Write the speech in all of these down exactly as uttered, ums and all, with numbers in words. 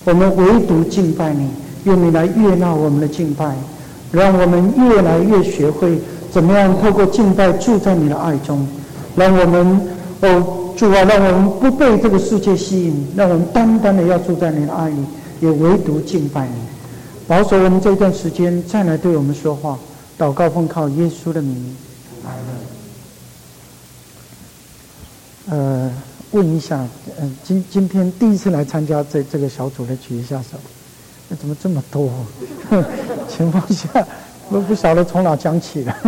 我们唯独敬拜你，愿你来悦纳我们的敬拜，让我们越来越学会怎么样透过敬拜住在你的爱中，让我们哦主啊，让我们不被这个世界吸引，让我们单单的要住在你的爱里，也唯独敬拜你。保守我们这段时间再来对我们说话，祷告奉靠耶稣的名，阿门。呃，问一下，呃，今今天第一次来参加这这个小组的举一下手。那怎么这么多？情况下，我不晓得从哪讲起了。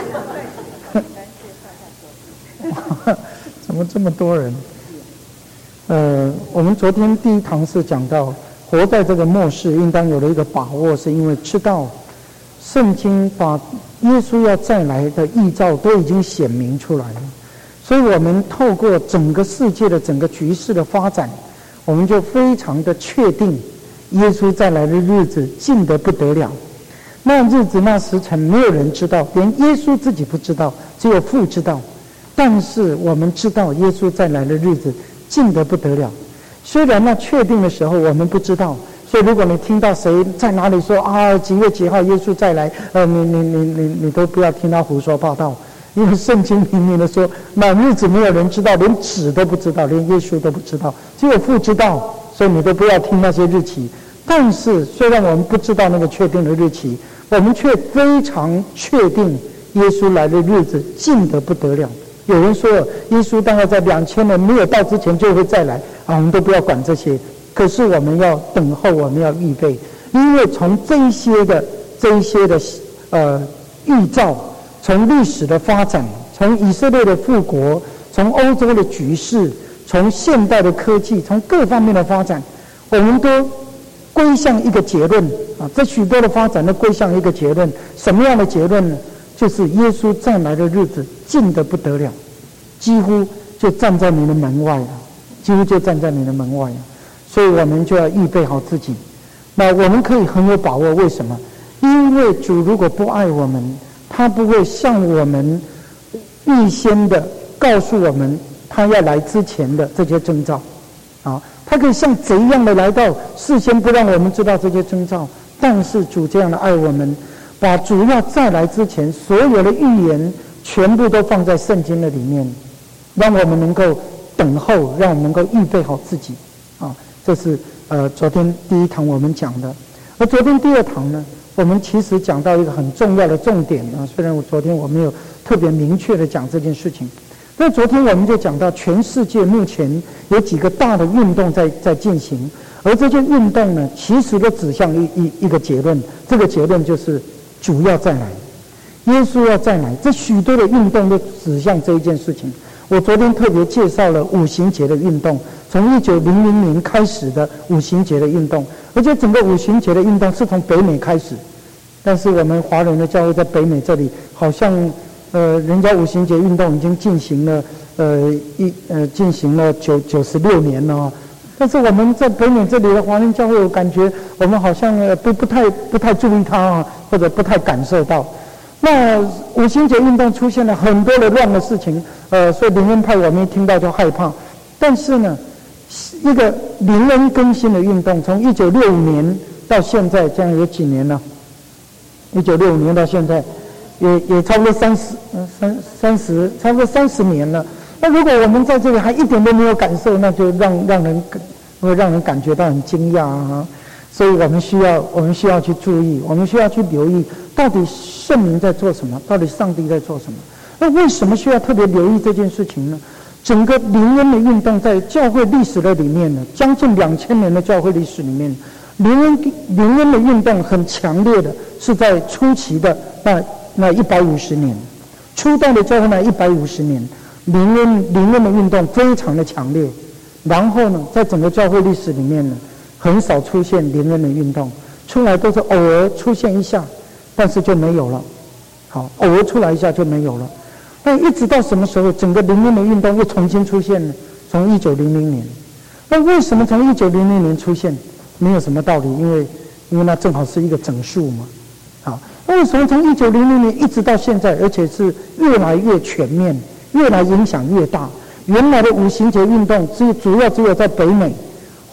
怎么这么多人？呃，我们昨天第一堂是讲到，活在这个末世，应当有的一个把握，是因为知道圣经把耶稣要再来的预兆都已经显明出来了，所以我们透过整个世界的整个局势的发展，我们就非常的确定，耶稣再来的日子近得不得了。那日子那时辰，没有人知道，连耶稣自己不知道，只有父知道。但是我们知道耶稣再来的日子近得不得了，虽然那确定的时候我们不知道，所以如果你听到谁在哪里说啊几月几号耶稣再来，呃，你你你你你都不要听他胡说八道，因为圣经明明的说，那日子没有人知道，连子都不知道，连耶稣都不知道，只有父知道，所以你都不要听那些日期。但是虽然我们不知道那个确定的日期，我们却非常确定耶稣来的日子近得不得了。有人说耶稣大概在两千年没有到之前就会再来啊，我们都不要管这些，可是我们要等候，我们要预备，因为从这一些的这一些的呃预兆，从历史的发展，从以色列的复国，从欧洲的局势，从现代的科技，从各方面的发展，我们都归向一个结论啊，这许多的发展都归向一个结论，什么样的结论呢？就是耶稣再来的日子近得不得了，几乎就站在你的门外了，几乎就站在你的门外了。所以我们就要预备好自己。那我们可以很有把握，为什么？因为主如果不爱我们，他不会向我们预先的告诉我们他要来之前的这些征兆啊，他可以像贼一样的来到，事先不让我们知道这些征兆。但是主这样的爱我们，把主要再来之前所有的预言全部都放在圣经的里面，让我们能够等候，让我们能够预备好自己啊。这是呃昨天第一堂我们讲的。而昨天第二堂呢，我们其实讲到一个很重要的重点啊，虽然我昨天我没有特别明确的讲这件事情，但昨天我们就讲到全世界目前有几个大的运动在在进行，而这些运动呢，其实都指向一一一个结论，这个结论就是主要再来，耶稣要再来，这许多的运动都指向这一件事情。我昨天特别介绍了五旬节的运动，从一九零零年开始的五旬节的运动，而且整个五旬节的运动是从北美开始，但是我们华人的教会在北美这里，好像呃，人家五旬节运动已经进行了呃一呃进行了九九十六年了。但是我们在北美这里的华人教会，我感觉我们好像呃不不太不太注意它啊，或者不太感受到。那五旬节运动出现了很多的乱的事情，呃，所以灵恩派我们一听到就害怕。但是呢，一个灵恩更新的运动，从一九六五年到现在，这样有几年了？一九六五年到现在，也也差不多三十三三十，差不多三十年了。那如果我们在这里还一点都没有感受，那就让让人会让人感觉到很惊讶啊！所以我们需要我们需要去注意，我们需要去留意，到底圣灵在做什么，到底上帝在做什么？那为什么需要特别留意这件事情呢？整个灵恩的运动在教会历史的里面呢，将近两千年的教会历史里面，灵恩灵恩的运动很强烈的是在初期的那那一百五十年，初代的教会那一百五十年。灵恩灵恩的运动非常的强烈，然后呢，在整个教会历史里面呢，很少出现灵恩的运动，出来都是偶尔出现一下，但是就没有了。好，偶尔出来一下就没有了。那一直到什么时候，整个灵恩的运动又重新出现呢？从一九零零年。那为什么从一九零零年出现？没有什么道理，因为因为那正好是一个整数嘛。好，为什么从一九零零年一直到现在，而且是越来越全面？越来影响越大。原来的五旬节运动只主要只有在北美，或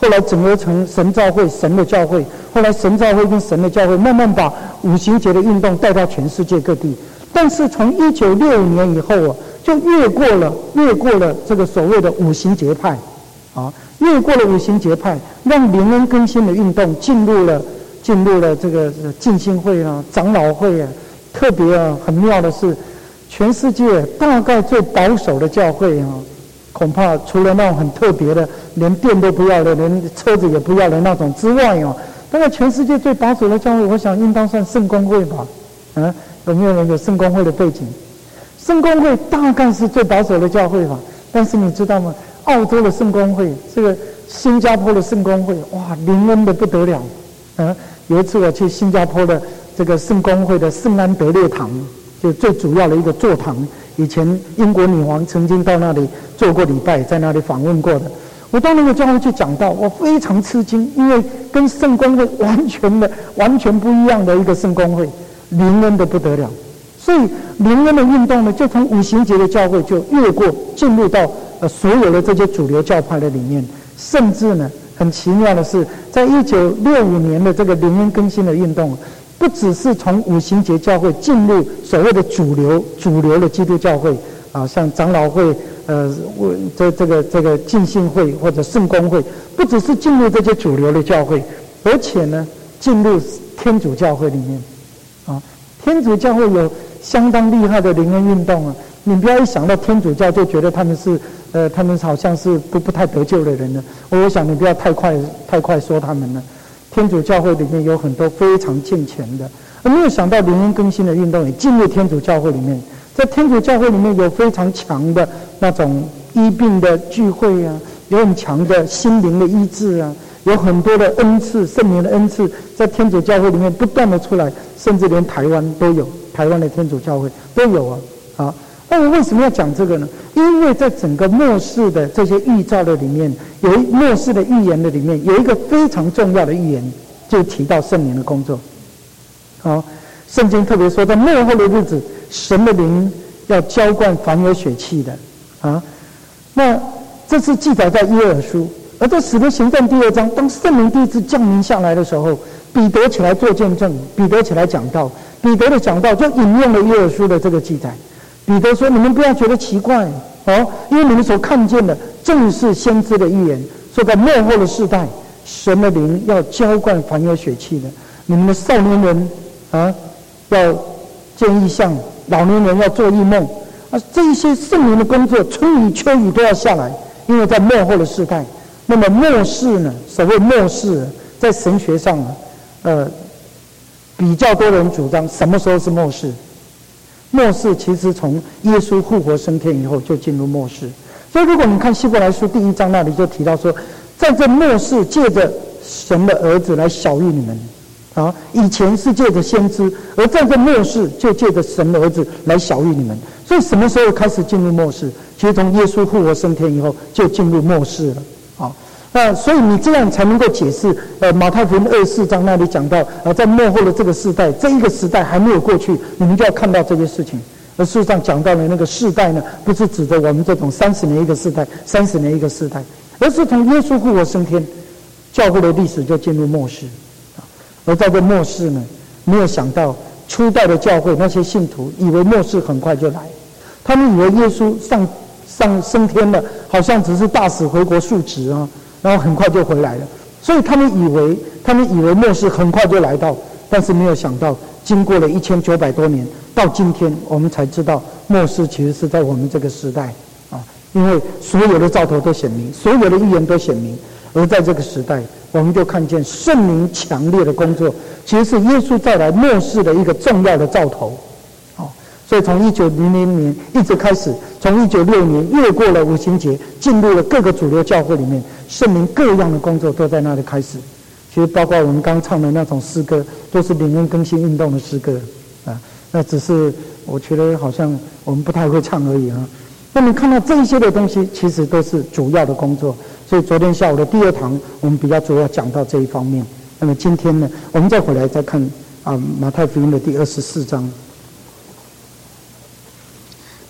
后来整合成神召会、神的教会，后来神召会跟神的教会慢慢把五旬节的运动带到全世界各地。但是从一九六五年以后啊，就越过了越过了这个所谓的五旬节派，啊，越过了五旬节派，让灵恩更新的运动进入了进入了这个浸信会啊、长老会啊。特别啊，很妙的是，全世界大概最保守的教会啊，恐怕除了那种很特别的，连电都不要的，连车子也不要的那种之外啊，大概全世界最保守的教会，我想应当算圣公会吧？啊，有没有人有圣公会的背景？圣公会大概是最保守的教会吧？但是你知道吗？澳洲的圣公会，这个新加坡的圣公会，哇，灵恩的不得了！啊，有一次我去新加坡的这个圣公会的圣安德烈堂，就最主要的一个座堂，以前英国女王曾经到那里做过礼拜，在那里访问过的。我到那个教会去讲道，我非常吃惊，因为跟圣公会完全的、完全不一样的一个圣公会，灵恩的不得了。所以灵恩的运动呢，就从五旬节的教会就越过，进入到呃所有的这些主流教派的里面，甚至呢，很奇妙的是，在一九六五年的这个灵恩更新的运动，不只是从五旬节教会进入所谓的主流主流的基督教会啊，像长老会、呃，这这个这个浸信会或者圣公会，不只是进入这些主流的教会，而且呢，进入天主教会里面啊，天主教会有相当厉害的灵恩运动啊。你不要一想到天主教就觉得他们是呃，他们好像是不不太得救的人呢。我想你不要太快太快说他们了。天主教会里面有很多非常健全的，而没有想到灵恩更新的运动也进入天主教会里面。在天主教会里面有非常强的那种医病的聚会啊，有很强的心灵的医治啊，有很多的恩赐，圣灵的恩赐在天主教会里面不断的出来，甚至连台湾都有，台湾的天主教会都有啊。啊，那我为什么要讲这个呢？因为在整个末世的这些预兆的里面，有一末世的预言的里面，有一个非常重要的预言，就提到圣灵的工作。好，圣经特别说，在末后的日子，神的灵要浇灌凡有血气的。啊，那这是记载在约珥书。而在使徒行传第二章，当圣灵第一次降临下来的时候，彼得起来做见证，彼得起来讲道，彼得的讲道就引用了约珥书的这个记载。彼得说：“你们不要觉得奇怪哦，因为你们所看见的正是先知的预言，说在末后的世代，神的灵要浇灌凡有血气的。你们的少年人啊，要见异象；老年人要做异梦啊。这一些圣灵的工作，春雨秋雨都要下来，因为在末后的世代。那么末世呢？所谓末世，在神学上啊，呃，比较多人主张什么时候是末世？”末世其实从耶稣复活升天以后就进入末世，所以如果你看希伯来书第一章那里就提到说，在这末世借着神的儿子来晓谕你们，啊，以前是借着先知，而在这末世就借着神的儿子来晓谕你们。所以什么时候开始进入末世？其实从耶稣复活升天以后就进入末世了，啊。那所以你这样才能够解释，呃，马太福音二十四章那里讲到，呃，在末后的这个时代，这一个时代还没有过去，你们就要看到这些事情。而事实上讲到的那个世代呢，不是指着我们这种三十年一个世代，三十年一个世代，而是从耶稣复活升天，教会的历史就进入末世。而在这末世呢，没有想到初代的教会那些信徒以为末世很快就来，他们以为耶稣上上升天了，好像只是大使回国述职啊。然后很快就回来了，所以他们以为他们以为末世很快就来到，但是没有想到，经过了一千九百多年，到今天我们才知道末世其实是在我们这个时代啊，因为所有的兆头都显明，所有的预言都显明，而在这个时代，我们就看见圣灵强烈的工作，其实是耶稣再来末世的一个重要的兆头。所以从一九零零年一直开始，从一九六年越过了五旬节，进入了各个主流教会里面，圣灵各样的工作都在那里开始。其实包括我们刚唱的那种诗歌，都是灵恩更新运动的诗歌啊。那只是我觉得好像我们不太会唱而已啊。那你看到这一些的东西，其实都是主要的工作。所以昨天下午的第二堂，我们比较主要讲到这一方面。那么今天呢，我们再回来再看啊马太福音的第二十四章。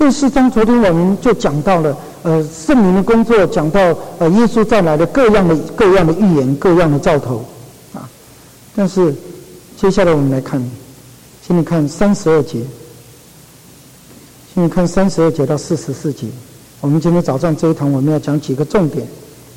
这四章昨天我们就讲到了，呃，圣灵的工作，讲到呃耶稣再来的各样的各样的预言，各样的兆头，啊，但是接下来我们来看，请你看三十二节，请你看三十二节到四十四节。我们今天早上这一堂我们要讲几个重点。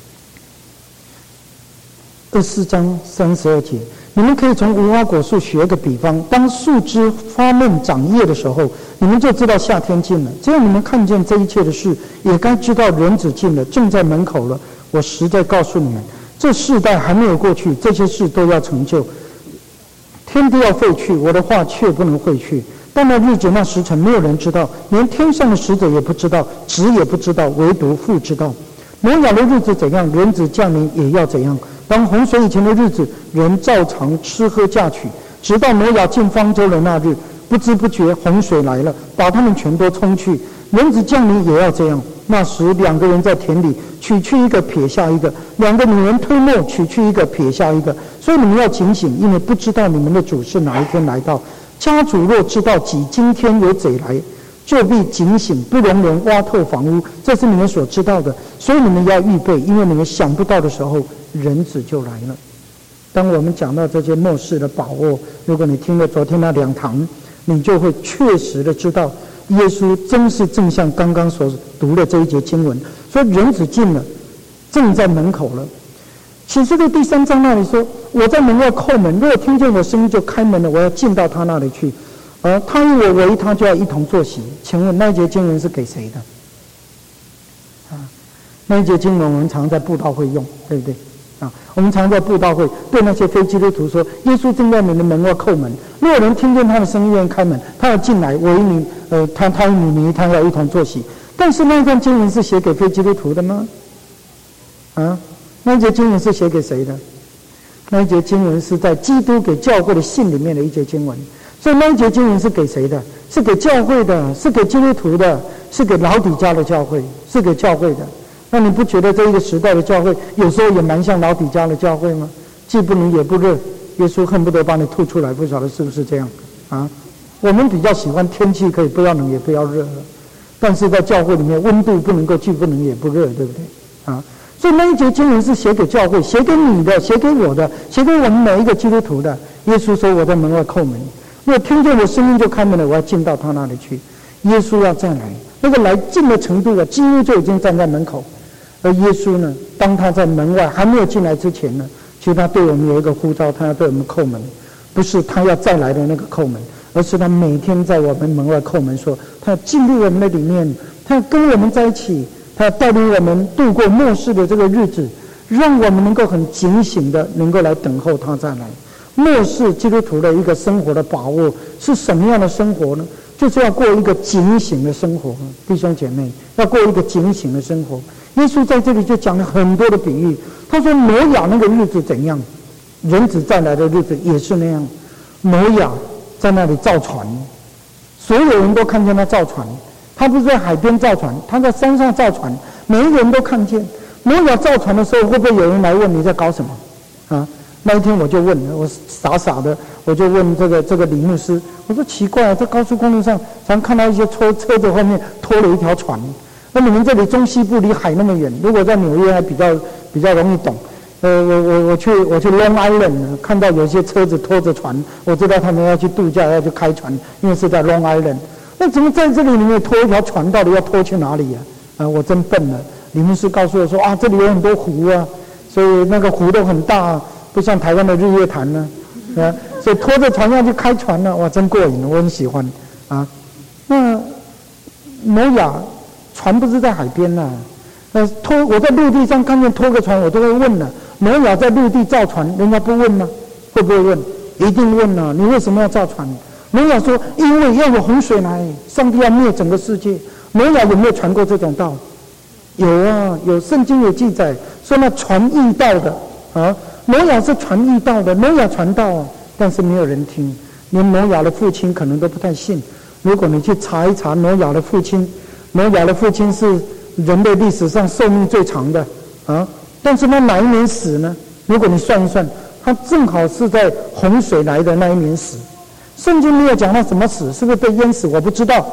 二十四章三十二节，你们可以从无花果树学个比方，当树枝发嫩长叶的时候，你们就知道夏天近了。只要你们看见这一切的事，也该知道人子近了，正在门口了。我实在告诉你们，这世代还没有过去，这些事都要成就。天地要废去，我的话却不能废去。但那日子那时辰，没有人知道，连天上的使者也不知道，子也不知道，唯独父知道。挪亚的日子怎样，人子降临也要怎样。当洪水以前的日子，人照常吃喝嫁娶，直到挪亚进方舟的那日，不知不觉洪水来了，把他们全都冲去。人子降临也要这样。那时两个人在田里，取去一个，撇下一个；两个女人推磨，取去一个，撇下一个。所以你们要警醒，因为不知道你们的主是哪一天来到。家主若知道己今天有贼来，就必警醒，不容人挖透房屋。这是你们所知道的，所以你们要预备，因为你们想不到的时候，人子就来了。当我们讲到这些末世的把握，如果你听了昨天那两堂，你就会确实的知道，耶稣真是正像刚刚所读的这一节经文，说人子近了，正在门口了。启示录第三章那里说，我在门外叩门，如果听见我声音就开门了，我要进到他那里去，而他与我为他就要一同坐席。请问那一节经文是给谁的？啊，那一节经文我们常在布道会用，对不对？啊，我们常在布道会对那些非基督徒说，耶稣正在你的门外叩门，如果有人听见他的声音愿意开门，他要进来，我与你，呃，他他与你你他要一同坐席。但是那一段经文是写给非基督徒的吗？啊？那一节经文是写给谁的？那一节经文是在基督给教会的信里面的一节经文，所以那一节经文是给谁的？是给教会的，是给基督徒的，是给老底嘉的教会，是给教会的。那你不觉得这一个时代的教会有时候也蛮像老底嘉的教会吗？既不冷也不热，耶稣恨不得把你吐出来，不晓得是不是这样啊？我们比较喜欢天气可以不要冷也不要热，但是在教会里面温度不能够既不冷也不热，对不对啊？所以那一节经文是写给教会，写给你的，写给我的，写给我们每一个基督徒的。耶稣说我在门外叩门，如果听见我声音就开门了，我要进到他那里去。耶稣要再来，那个来近的程度啊，几乎就已经站在门口。而耶稣呢，当他在门外还没有进来之前呢，其实他对我们有一个呼召，他要对我们叩门，不是他要再来的那个叩门，而是他每天在我们门外叩门，说他要进入我们的里面，他要跟我们在一起，他要带领我们度过末世的这个日子，让我们能够很警醒的能够来等候他再来。末世基督徒的一个生活的把握是什么样的生活呢？就是要过一个警醒的生活，弟兄姐妹，要过一个警醒的生活。耶稣在这里就讲了很多的比喻，他说挪亚那个日子怎样，人子再来的日子也是那样。挪亚在那里造船，所有人都看见他造船，他不是在海边造船，他在山上造船，每一个人都看见。挪亚造船的时候，会不会有人来问你在搞什么啊？那一天我就问，我傻傻的，我就问这个这个李牧师，我说奇怪啊，在高速公路上常看到一些车车子后面拖了一条船，那你们这里中西部离海那么远，如果在纽约还比较比较容易懂。呃，我我我去我去 Long Island 看到有些车子拖着船，我知道他们要去度假，要去开船，因为是在 Long Island。那怎么在这里里面拖一条船，到底要拖去哪里呀？啊，我真笨了。李牧师告诉我说啊，这里有很多湖啊，所以那个湖都很大啊。不像台湾的日月潭呢，啊，所以拖着船上去开船呢，哇，真过瘾，我很喜欢啊。那挪亚船不是在海边呐、啊，呃，拖我在陆地上看见拖个船，我都会问了。挪亚在陆地造船，人家不问吗？会不会问？一定问啊！你为什么要造船？挪亚说，因为要有洪水来，上帝要灭整个世界。挪亚有没有传过这种道？有啊，有圣经有记载说那传异道的啊。挪亚是传异道的，挪亚传道啊，但是没有人听，连挪亚的父亲可能都不太信。如果你去查一查挪亚的父亲，挪亚的父亲是人类历史上寿命最长的啊，但是他哪一年死呢？如果你算一算，他正好是在洪水来的那一年死。圣经没有讲他怎么死，是不是被淹死？我不知道。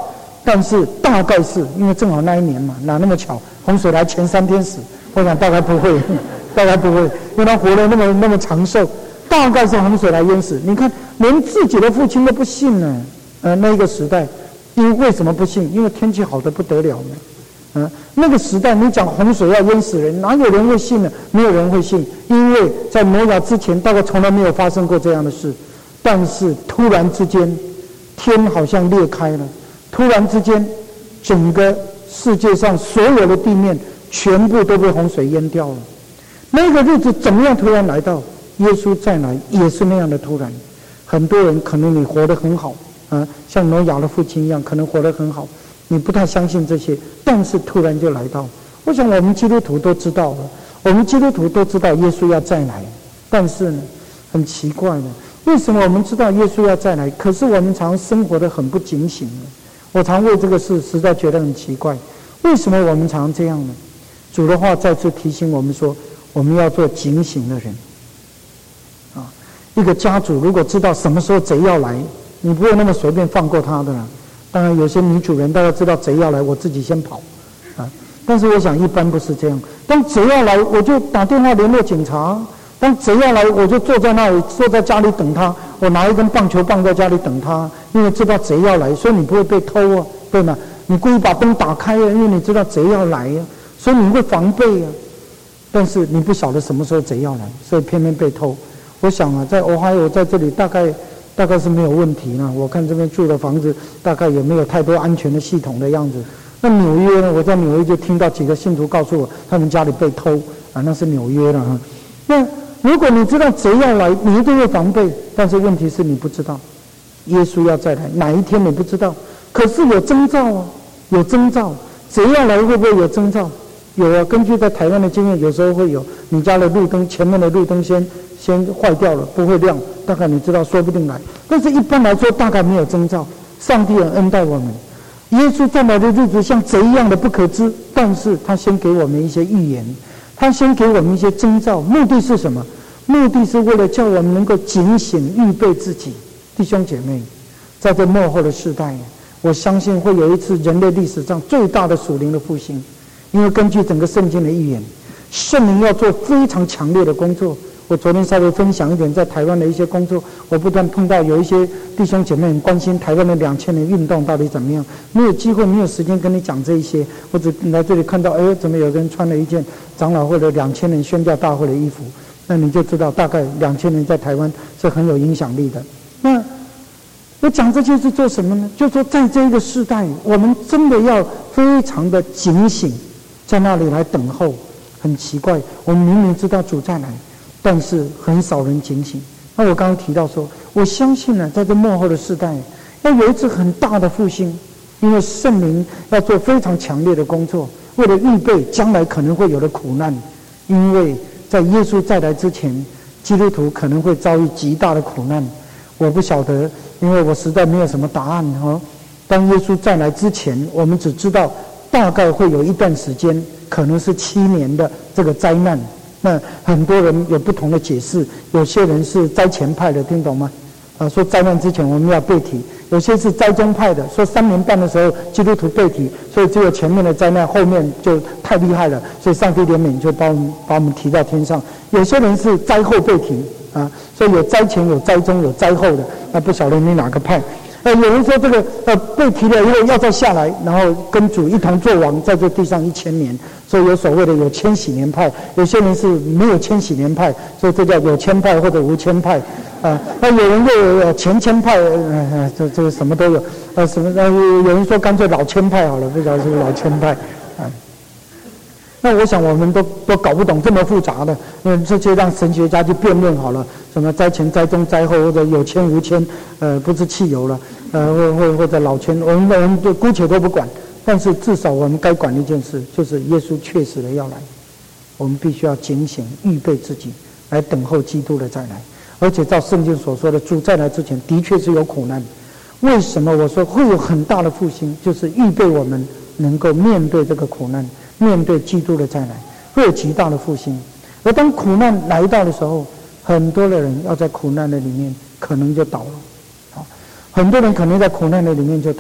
但是大概是因为正好那一年嘛，哪那么巧，洪水来前三天死，我想大概不会，大概不会，因为他活得那么那么长寿，大概是洪水来淹死。你看，连自己的父亲都不信呢，呃，那个时代，因为为什么不信？因为天气好得不得了呢。嗯，那个时代，你讲洪水要淹死人，哪有人会信呢？没有人会信，因为在挪亚之前，大概从来没有发生过这样的事。但是突然之间，天好像裂开了，突然之间，整个世界上所有的地面全部都被洪水淹掉了。那个日子怎么样突然来到？耶稣再来也是那样的突然。很多人可能你活得很好啊，像挪亚的父亲一样，可能活得很好。你不太相信这些，但是突然就来到。我想我们基督徒都知道了，我们基督徒都知道耶稣要再来，但是呢，很奇怪的，为什么我们知道耶稣要再来，可是我们常生活得很不警醒呢？我常为这个事实在觉得很奇怪，为什么我们常这样呢？主的话再次提醒我们说，我们要做警醒的人。啊，一个家主如果知道什么时候贼要来，你不会那么随便放过他的啦。当然，有些女主人大家知道贼要来，我自己先跑，啊！但是我想一般不是这样。当贼要来，我就打电话联络警察；当贼要来，我就坐在那里，坐在家里等他。我拿一根棒球棒在家里等他，因为知道贼要来，所以你不会被偷啊，对吗？你故意把灯打开啊，因为你知道贼要来啊，所以你会防备啊。但是你不晓得什么时候贼要来，所以偏偏被偷。我想啊，在俄亥俄在这里大概。大概是没有问题呢。我看这边住的房子大概也没有太多安全的系统的样子。那纽约呢？我在纽约就听到几个信徒告诉我，他们家里被偷啊，那是纽约了哈。那如果你知道贼要来，你一定会防备。但是问题是你不知道，耶稣要再来哪一天你不知道。可是有征兆啊，有征兆。贼要来会不会有征兆？有啊，根据在台湾的经验，有时候会有。你家的路灯前面的路灯先先坏掉了，不会亮，大概你知道，说不定来。但是一般来说，大概没有征兆。上帝很恩待我们，耶稣再来的日子像贼一样的不可知，但是他先给我们一些预言，他先给我们一些征兆，目的是什么？目的是为了叫我们能够警醒，预备自己。弟兄姐妹，在这末后的世代，我相信会有一次人类历史上最大的属灵的复兴。因为根据整个圣经的预言，圣灵要做非常强烈的工作。我昨天稍微分享一点在台湾的一些工作，我不断碰到有一些弟兄姐妹很关心台湾的两千年运动到底怎么样，没有机会没有时间跟你讲这一些，我只来这里看到，哎，怎么有个人穿了一件长老会的两千年宣教大会的衣服，那你就知道大概两千年在台湾是很有影响力的。那我讲这些是做什么呢？就说在这个时代，我们真的要非常的警醒，在那里来等候。很奇怪，我们明明知道主再来，但是很少人警醒。那我刚刚提到说，我相信呢，在这末后的世代，要有一次很大的复兴，因为圣灵要做非常强烈的工作，为了预备将来可能会有的苦难。因为在耶稣再来之前，基督徒可能会遭遇极大的苦难。我不晓得，因为我实在没有什么答案哦。当耶稣再来之前，我们只知道大概会有一段时间，可能是七年的这个灾难。那很多人有不同的解释，有些人是灾前派的，听懂吗？啊，说灾难之前我们要被提；有些是灾中派的，说三年半的时候基督徒被提，所以只有前面的灾难，后面就太厉害了，所以上帝怜悯就把我们把我们提到天上。有些人是灾后被提啊，所以有灾前、有灾中、有灾后的，那不晓得你哪个派？呃，有人说这个呃被提了以后要再下来，然后跟主一同作王，在这地上一千年，所以有所谓的有千禧年派。有些人是没有千禧年派，所以这叫有千派或者无千派。啊，那有人又有前千派，呃，这这个什么都有，呃，什么呃，有人说干脆老千派好了，不知道是不是老千派，啊。那我想我们都都搞不懂这么复杂的，嗯，这就让神学家去辩论好了，什么灾前、灾中、灾后，或者有铅无铅，呃，不是汽油了，呃，或或或者老铅，我们我们就姑且都不管。但是至少我们该管一件事，就是耶稣确实的要来，我们必须要警醒，预备自己，来等候基督的再来。而且照圣经所说的，主再来之前的确是有苦难。为什么我说会有很大的复兴？就是预备我们能够面对这个苦难，面对基督的再来，会有极大的复兴。而当苦难来到的时候，很多的人要在苦难的里面可能就倒了，好，很多人可能在苦难的里面就倒。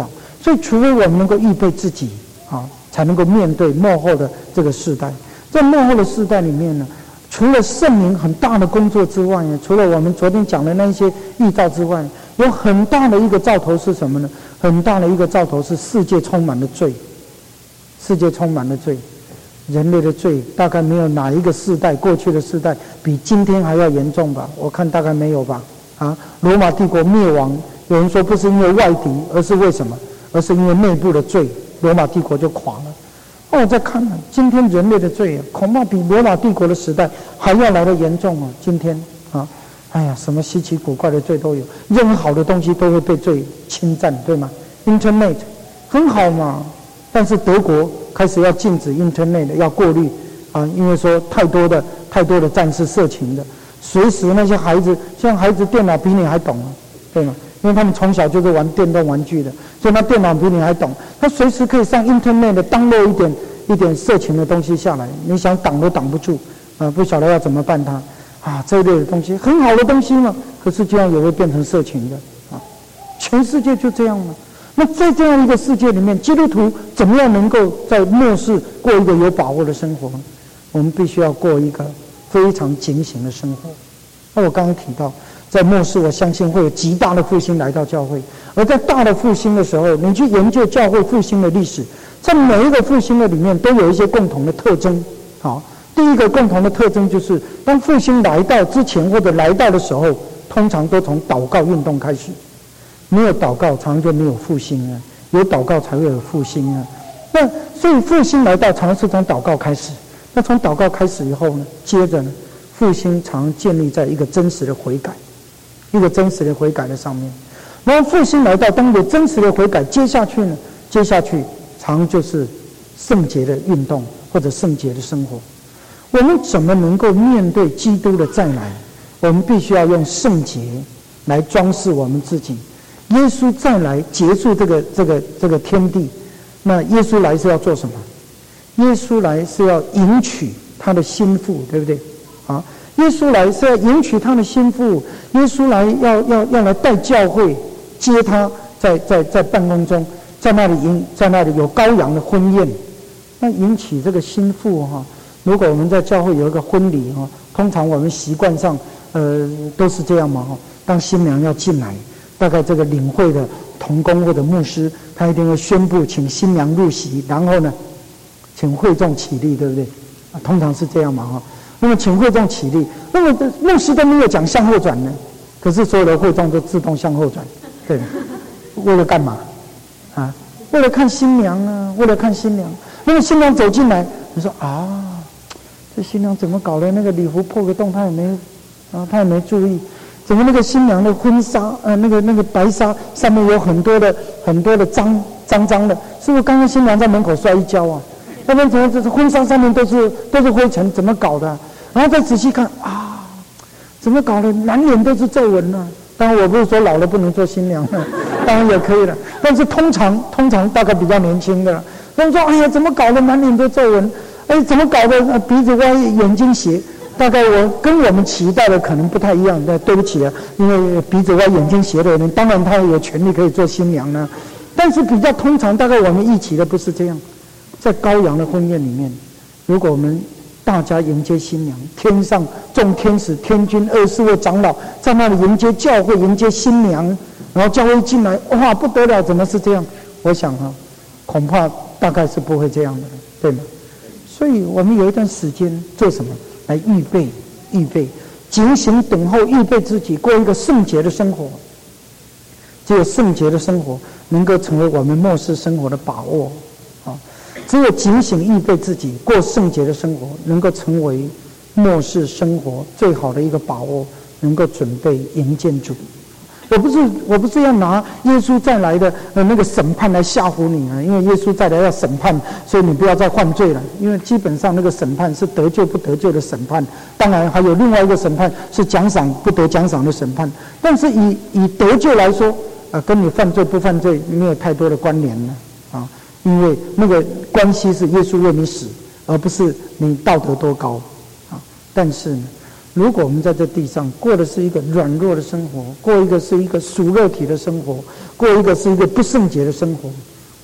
所以除非我们能够预备自己啊，才能够面对末后的这个世代。在末后的世代里面呢，除了圣灵很大的工作之外呢，除了我们昨天讲的那些预兆之外，有很大的一个兆头是什么呢？很大的一个兆头是世界充满了罪，世界充满了罪，人类的罪大概没有哪一个世代，过去的世代比今天还要严重吧？我看大概没有吧。啊，罗马帝国灭亡，有人说不是因为外敌，而是为什么？而是因为内部的罪，罗马帝国就垮了。哦，我在看呢，今天人类的罪恐怕比罗马帝国的时代还要来得严重啊！今天啊，哎呀，什么稀奇古怪的罪都有，任何好的东西都会被罪侵占，对吗 ？Internet 很好嘛，但是德国开始要禁止 Internet， 要过滤啊，因为说太多的太多的战士色情的，随时那些孩子，像孩子电脑比你还懂啊，对吗？因为他们从小就是玩电动玩具的，所以他电脑比你还懂，他随时可以上 Internet 的 download 一点一点色情的东西下来，你想挡都挡不住啊！不晓得要怎么办他啊！这一类的东西很好的东西嘛，可是居然也会变成色情的啊！全世界就这样嘛。那在这样一个世界里面，基督徒怎么样能够在末世过一个有把握的生活呢？我们必须要过一个非常警醒的生活。那我刚刚提到，在末世，我相信会有极大的复兴来到教会。而在大的复兴的时候，你去研究教会复兴的历史，在每一个复兴的里面都有一些共同的特征。好，第一个共同的特征就是，当复兴来到之前或者来到的时候，通常都从祷告运动开始。没有祷告，常常就没有复兴啊；有祷告才会有复兴啊。那所以复兴来到，常常是从祷告开始。那从祷告开始以后呢，接着呢，复兴常建立在一个真实的悔改，一个真实的悔改的上面。然后复兴来到，当有真实的悔改，接下去呢，接下去常就是圣洁的运动或者圣洁的生活。我们怎么能够面对基督的再来？我们必须要用圣洁来装饰我们自己。耶稣再来结束这个这个这个天地，那耶稣来是要做什么？耶稣来是要迎娶他的心腹，对不对？啊，耶稣来是要迎娶他的心腹，耶稣来要要要来带教会接他在在在办公中，在那里迎在那里有羔羊的婚宴。那迎娶这个心腹哈、啊，如果我们在教会有一个婚礼哈、啊，通常我们习惯上呃都是这样嘛哈，当新娘要进来。大概这个领会的同工或者牧师，他一定会宣布请新娘入席，然后呢，请会众起立，对不对？啊，通常是这样嘛哈。那么请会众起立，那么牧师都没有讲向后转呢，可是所有的会众都自动向后转，对，为了干嘛？啊，为了看新娘啊，为了看新娘。那么新娘走进来，你说啊，这新娘怎么搞的？那个礼服破个洞，她也没啊，她也没注意。怎么那个新娘的婚纱，呃，那个那个白纱上面有很多的很多的脏脏脏的，是不是刚刚新娘在门口摔一跤啊？要不然怎么这婚纱上面都是都是灰尘，怎么搞的、啊？然后再仔细看啊，怎么搞的？满脸都是皱纹呢、啊。当然我不是说老了不能做新娘了，当然也可以了。但是通常通常大概比较年轻的，他们说哎呀，怎么搞的？满脸都皱纹，哎，怎么搞的？呃、鼻子歪，眼睛斜。大概我跟我们期待的可能不太一样，但对不起啊，因为鼻子歪、眼睛斜的人，当然他有权利可以做新娘呢。但是比较通常，大概我们预期的不是这样。在羔羊的婚宴里面，如果我们大家迎接新娘，天上众天使、天君、二十四位长老在那里迎接教会、迎接新娘，然后教会进来，哇，不得了，怎么是这样？我想啊，恐怕大概是不会这样的，对吗？所以我们有一段时间做什么？来预备，预备，警醒等候，预备自己过一个圣洁的生活。只有圣洁的生活能够成为我们末世生活的把握啊！只有警醒预备自己过圣洁的生活，能够成为末世生活最好的一个把握，能够准备迎接主。我不是我不是要拿耶稣再来的呃那个审判来吓唬你啊，因为耶稣再来要审判，所以你不要再犯罪了。因为基本上那个审判是得救不得救的审判，当然还有另外一个审判是奖赏不得奖赏的审判。但是以以得救来说，啊，跟你犯罪不犯罪没有太多的关联了啊，因为那个关系是耶稣为你死，而不是你道德多高啊。但是呢，如果我们在这地上过的是一个软弱的生活，过一个是一个属肉体的生活，过一个是一个不圣洁的生活，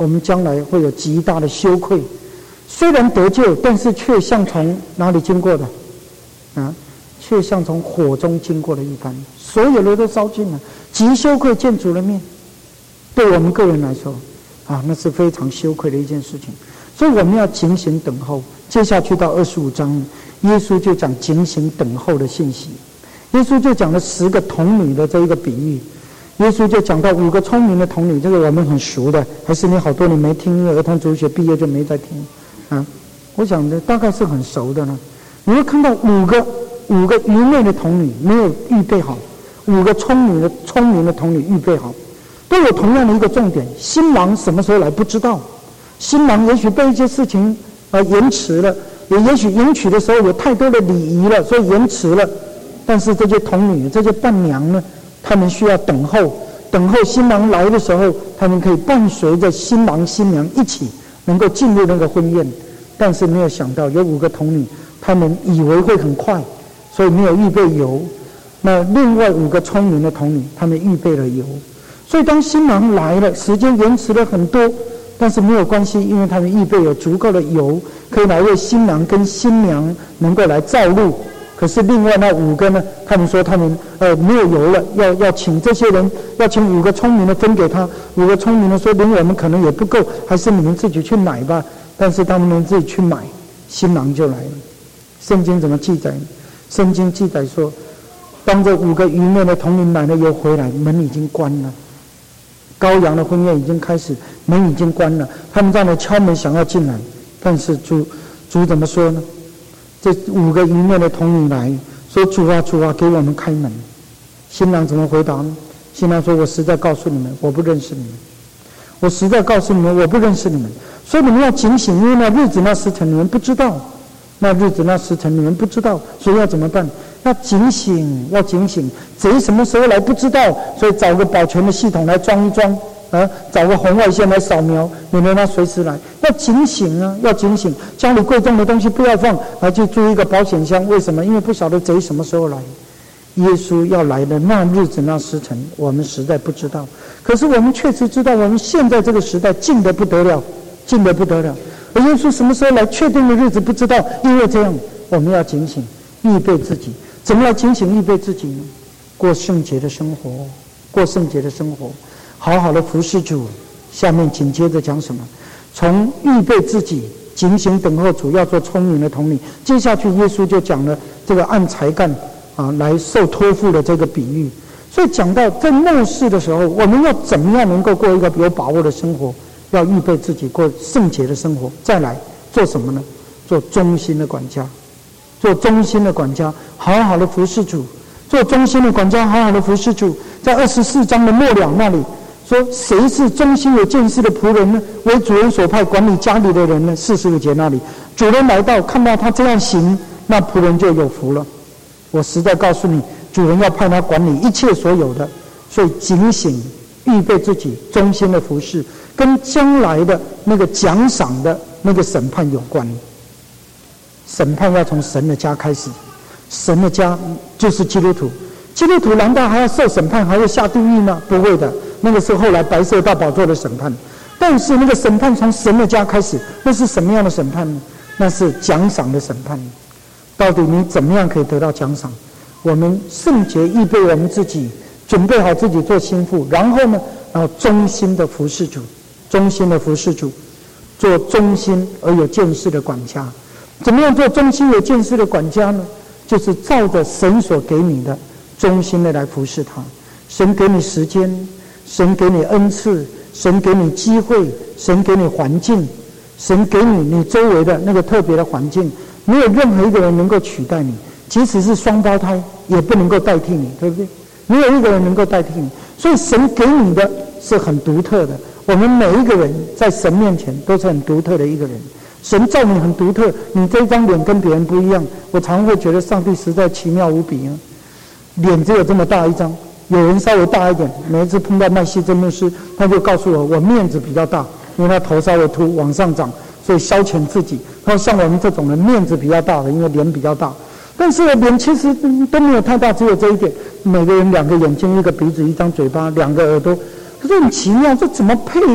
我们将来会有极大的羞愧。虽然得救，但是却像从哪里经过的啊？却像从火中经过的一般，所有的都烧尽了，极羞愧见主的面。对我们个人来说啊，那是非常羞愧的一件事情。所以我们要警醒等候。接下去到二十五章，耶稣就讲警醒等候的信息。耶稣就讲了十个童女的这一个比喻。耶稣就讲到五个聪明的童女，这个我们很熟的，还是你好多年没听，因为儿童主学毕业就没再听啊。我想的大概是很熟的呢。你会看到五个五个愚昧的童女没有预备好，五个聪明的聪明的童女预备好，都有同样的一个重点：新郎什么时候来不知道，新郎也许被一些事情而延迟了，也也许迎娶的时候有太多的礼仪了，所以延迟了。但是这些童女、这些伴娘呢，他们需要等候，等候新郎来的时候，他们可以伴随着新郎新娘一起能够进入那个婚宴。但是没有想到有五个童女，他们以为会很快，所以没有预备油。那另外五个聪明的童女，他们预备了油。所以当新郎来了，时间延迟了很多，但是没有关系，因为他们预备有足够的油，可以来为新郎跟新娘能够来照路。可是另外那五个呢，他们说他们呃没有油了，要要请这些人，要请五个聪明的分给他。五个聪明的说，连我们可能也不够，还是你们自己去买吧。但是他们自己去买，新郎就来了。圣经怎么记载？圣经记载说，当这五个愚昧的童女买了油回来，门已经关了，羔羊的婚宴已经开始，门已经关了。他们在那敲门想要进来，但是主主怎么说呢？这五个愚昧的童女来说：“主啊，主啊，给我们开门。”新郎怎么回答呢？新郎说：“我实在告诉你们，我不认识你们。我实在告诉你们，我不认识你们。所以你们要警醒，因为那日子那时辰你们不知道，那日子那时辰你们不知道，所以要怎么办？要警醒，要警醒。贼什么时候来不知道，所以找个保全的系统来装一装。”啊，找个红外线来扫描，免得他随时来。要警醒啊，要警醒！家里贵重的东西不要放，而去租一个保险箱。为什么？因为不晓得贼什么时候来。耶稣要来的那日子那时辰，我们实在不知道。可是我们确实知道，我们现在这个时代近得不得了，近得不得了。而耶稣什么时候来，确定的日子不知道。因为这样，我们要警醒，预备自己。怎么来警醒、预备自己呢？过圣洁的生活，过圣洁的生活。好好的服侍主。下面紧接着讲什么？从预备自己警醒等候主，要做聪明的童女。接下去耶稣就讲了这个按才干啊来受托付的这个比喻。所以讲到在末世的时候，我们要怎么样能够过一个有把握的生活？要预备自己过圣洁的生活。再来做什么呢？做忠心的管家，做忠心的管家，好好的服侍主。做忠心的管家，好好的服侍主。在二十四章的末了那里说，谁是忠心有见识的仆人呢？为主人所派管理家里的人呢？四十五节那里，主人来到，看到他这样行，那仆人就有福了。我实在告诉你，主人要派他管理一切所有的。所以警醒，预备自己忠心的服侍，跟将来的那个奖赏的那个审判有关。审判要从神的家开始，神的家就是基督徒。基督徒难道还要受审判，还要下地狱吗？不会的，那个是后来白色大宝座的审判。但是那个审判从神的家开始，那是什么样的审判呢？那是奖赏的审判。到底你怎么样可以得到奖赏？我们圣洁预备我们自己，准备好自己做心腹，然后呢，然后忠心的服侍主，忠心的服侍主，做忠心而有见识的管家。怎么样做忠心有见识的管家呢？就是照着神所给你的忠心的来服侍他。神给你时间，神给你恩赐，神给你机会，神给你环境，神给你你周围的那个特别的环境，没有任何一个人能够取代你，即使是双胞胎也不能够代替你，对不对？没有一个人能够代替你，所以神给你的是很独特的。我们每一个人在神面前都是很独特的一个人。神造你很独特，你这张脸跟别人不一样。我常会觉得上帝实在奇妙无比啊！脸只有这么大一张，有人稍微大一点。每一次碰到麦西真牧师，他就告诉我，我面子比较大，因为他头稍微秃往上长，所以消遣自己。他说像我们这种人面子比较大的，因为脸比较大。但是脸其实都没有太大，只有这一点。每个人两个眼睛，一个鼻子，一张嘴巴，两个耳朵。可是很奇妙，这怎么配啊？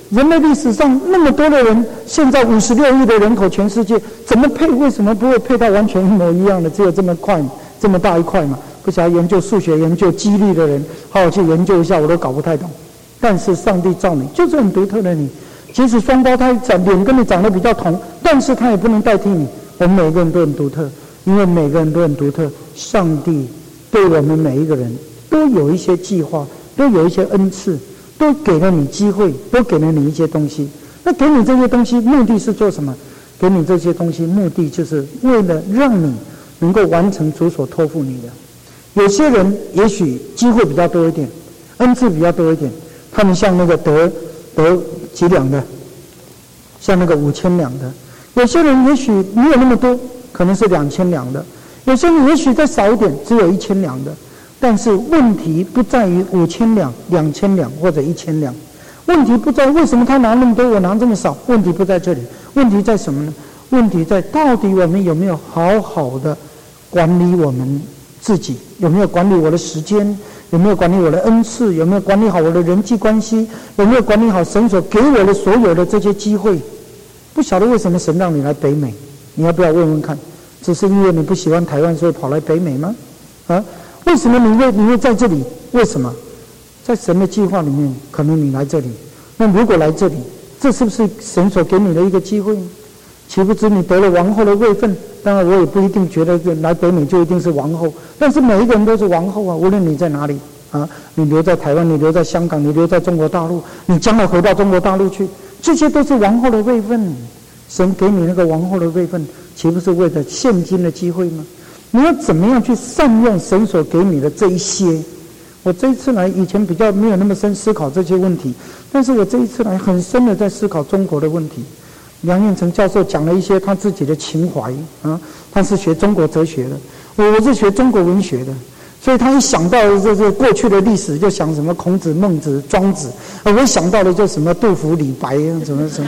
人类历史上那么多的人，现在五十六亿的人口，全世界怎么配？为什么不会配到完全一模一样的？只有这么块，这么大一块嘛？不晓得研究数学、研究几率的人，好好去研究一下，我都搞不太懂。但是上帝造你就是很独特的你，即使双胞胎长脸跟你长得比较同，但是他也不能代替你。我们每个人都很独特，因为每个人都很独特。上帝对我们每一个人都有一些计划，都有一些恩赐，都给了你机会，都给了你一些东西。那给你这些东西目的是做什么？给你这些东西目的就是为了让你能够完成主所托付你的。有些人也许机会比较多一点，恩赐比较多一点，他们像那个得得几两的，像那个五千两的。有些人也许没有那么多，可能是两千两的。有些人也许再少一点，只有一千两的。但是问题不在于五千两、两千两或者一千两，问题不在为什么他拿那么多，我拿这么少。问题不在这里，问题在什么呢？问题在到底我们有没有好好的管理我们自己，有没有管理我的时间，有没有管理我的恩赐，有没有管理好我的人际关系，有没有管理好神所给我的所有的这些机会。不晓得为什么神让你来北美，你要不要问问看？只是因为你不喜欢台湾，所以跑来北美吗？啊？为什么你会你会在这里？为什么？在神的计划里面，可能你来这里。那如果来这里，这是不是神所给你的一个机会呢？岂不知你得了王后的位分？当然，我也不一定觉得来北美就一定是王后，但是每一个人都是王后啊！无论你在哪里啊，你留在台湾，你留在香港，你留在中国大陆，你将来回到中国大陆去，这些都是王后的位分。神给你那个王后的位分，岂不是为了现今的机会吗？你要怎么样去善用神所给你的这一些？我这一次来，以前比较没有那么深思考这些问题，但是我这一次来很深的在思考中国的问题。梁彦成教授讲了一些他自己的情怀啊，他是学中国哲学的，我我是学中国文学的，所以他一想到这这过去的历史，就想什么孔子、孟子、庄子，我一想到的就什么杜甫、李白什么什么。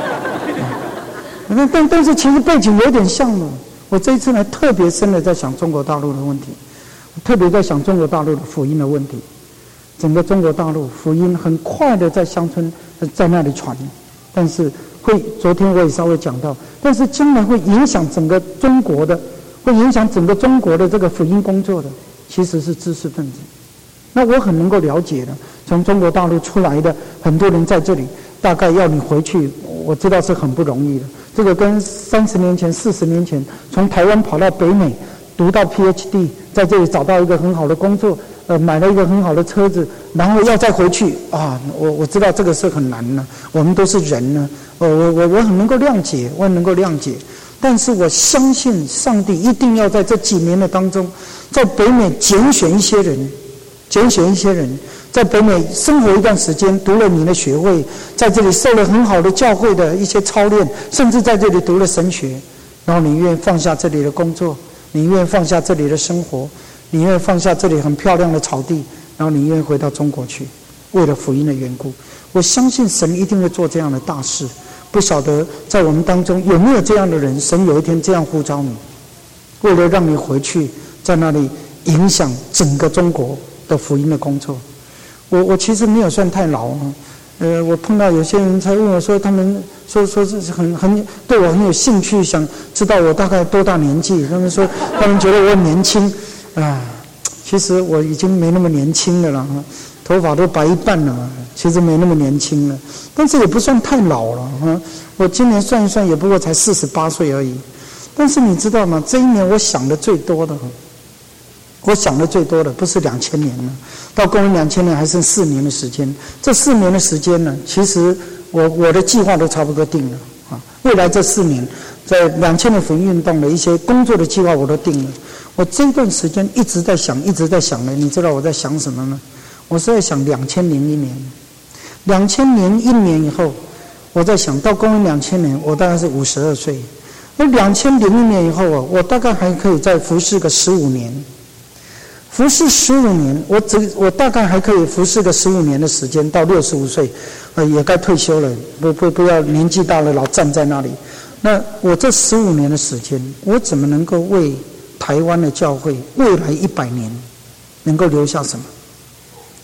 但但但是其实背景有点像了。我这一次来特别深的在想中国大陆的问题，特别在想中国大陆的福音的问题。整个中国大陆福音很快的在乡村在那里传，但是会昨天我也稍微讲到，但是将来会影响整个中国的，会影响整个中国的这个福音工作的，其实是知识分子。那我很能够了解的，从中国大陆出来的很多人在这里，大概要你回去，我知道是很不容易的。这个跟三十年前、四十年前从台湾跑到北美读到 P H D， 在这里找到一个很好的工作，呃，买了一个很好的车子，然后要再回去啊，我我知道这个是很难的，我们都是人呢，我我我我很能够谅解，我很能够谅解，但是我相信上帝一定要在这几年的当中，在北美拣选一些人，拣选一些人。在北美生活一段时间，读了你的学位，在这里受了很好的教会的一些操练，甚至在这里读了神学，然后你愿意放下这里的工作，你愿意放下这里的生活，你愿意放下这里很漂亮的草地，然后你愿意回到中国去，为了福音的缘故。我相信神一定会做这样的大事。不晓得在我们当中有没有这样的人，神有一天这样呼召你，为了让你回去，在那里影响整个中国的福音的工作。我我其实没有算太老啊，呃，我碰到有些人才问我说，他们说说是很很对我很有兴趣，想知道我大概多大年纪。他们说他们觉得我很年轻，啊，其实我已经没那么年轻了啦，头发都白一半了，其实没那么年轻了，但是也不算太老了啊。我今年算一算，也不过才四十八岁而已。但是你知道吗？这一年我想的最多的。我想的最多的不是两千年了，到公元两千年还剩四年的时间。这四年的时间呢，其实我我的计划都差不多定了啊。未来这四年，在两千年福音运动的一些工作的计划我都定了。我这段时间一直在想，一直在想的，你知道我在想什么吗？我是在想两千零一年，两千零一年以后，我在想到公元两千年，我大概是五十二岁。那两千零一年以后啊，我大概还可以再服侍个十五年。服侍十五年，我只我大概还可以服侍个十五年的时间，到六十五岁，呃，也该退休了。不不不要年纪大了老站在那里。那我这十五年的时间，我怎么能够为台湾的教会未来一百年能够留下什么？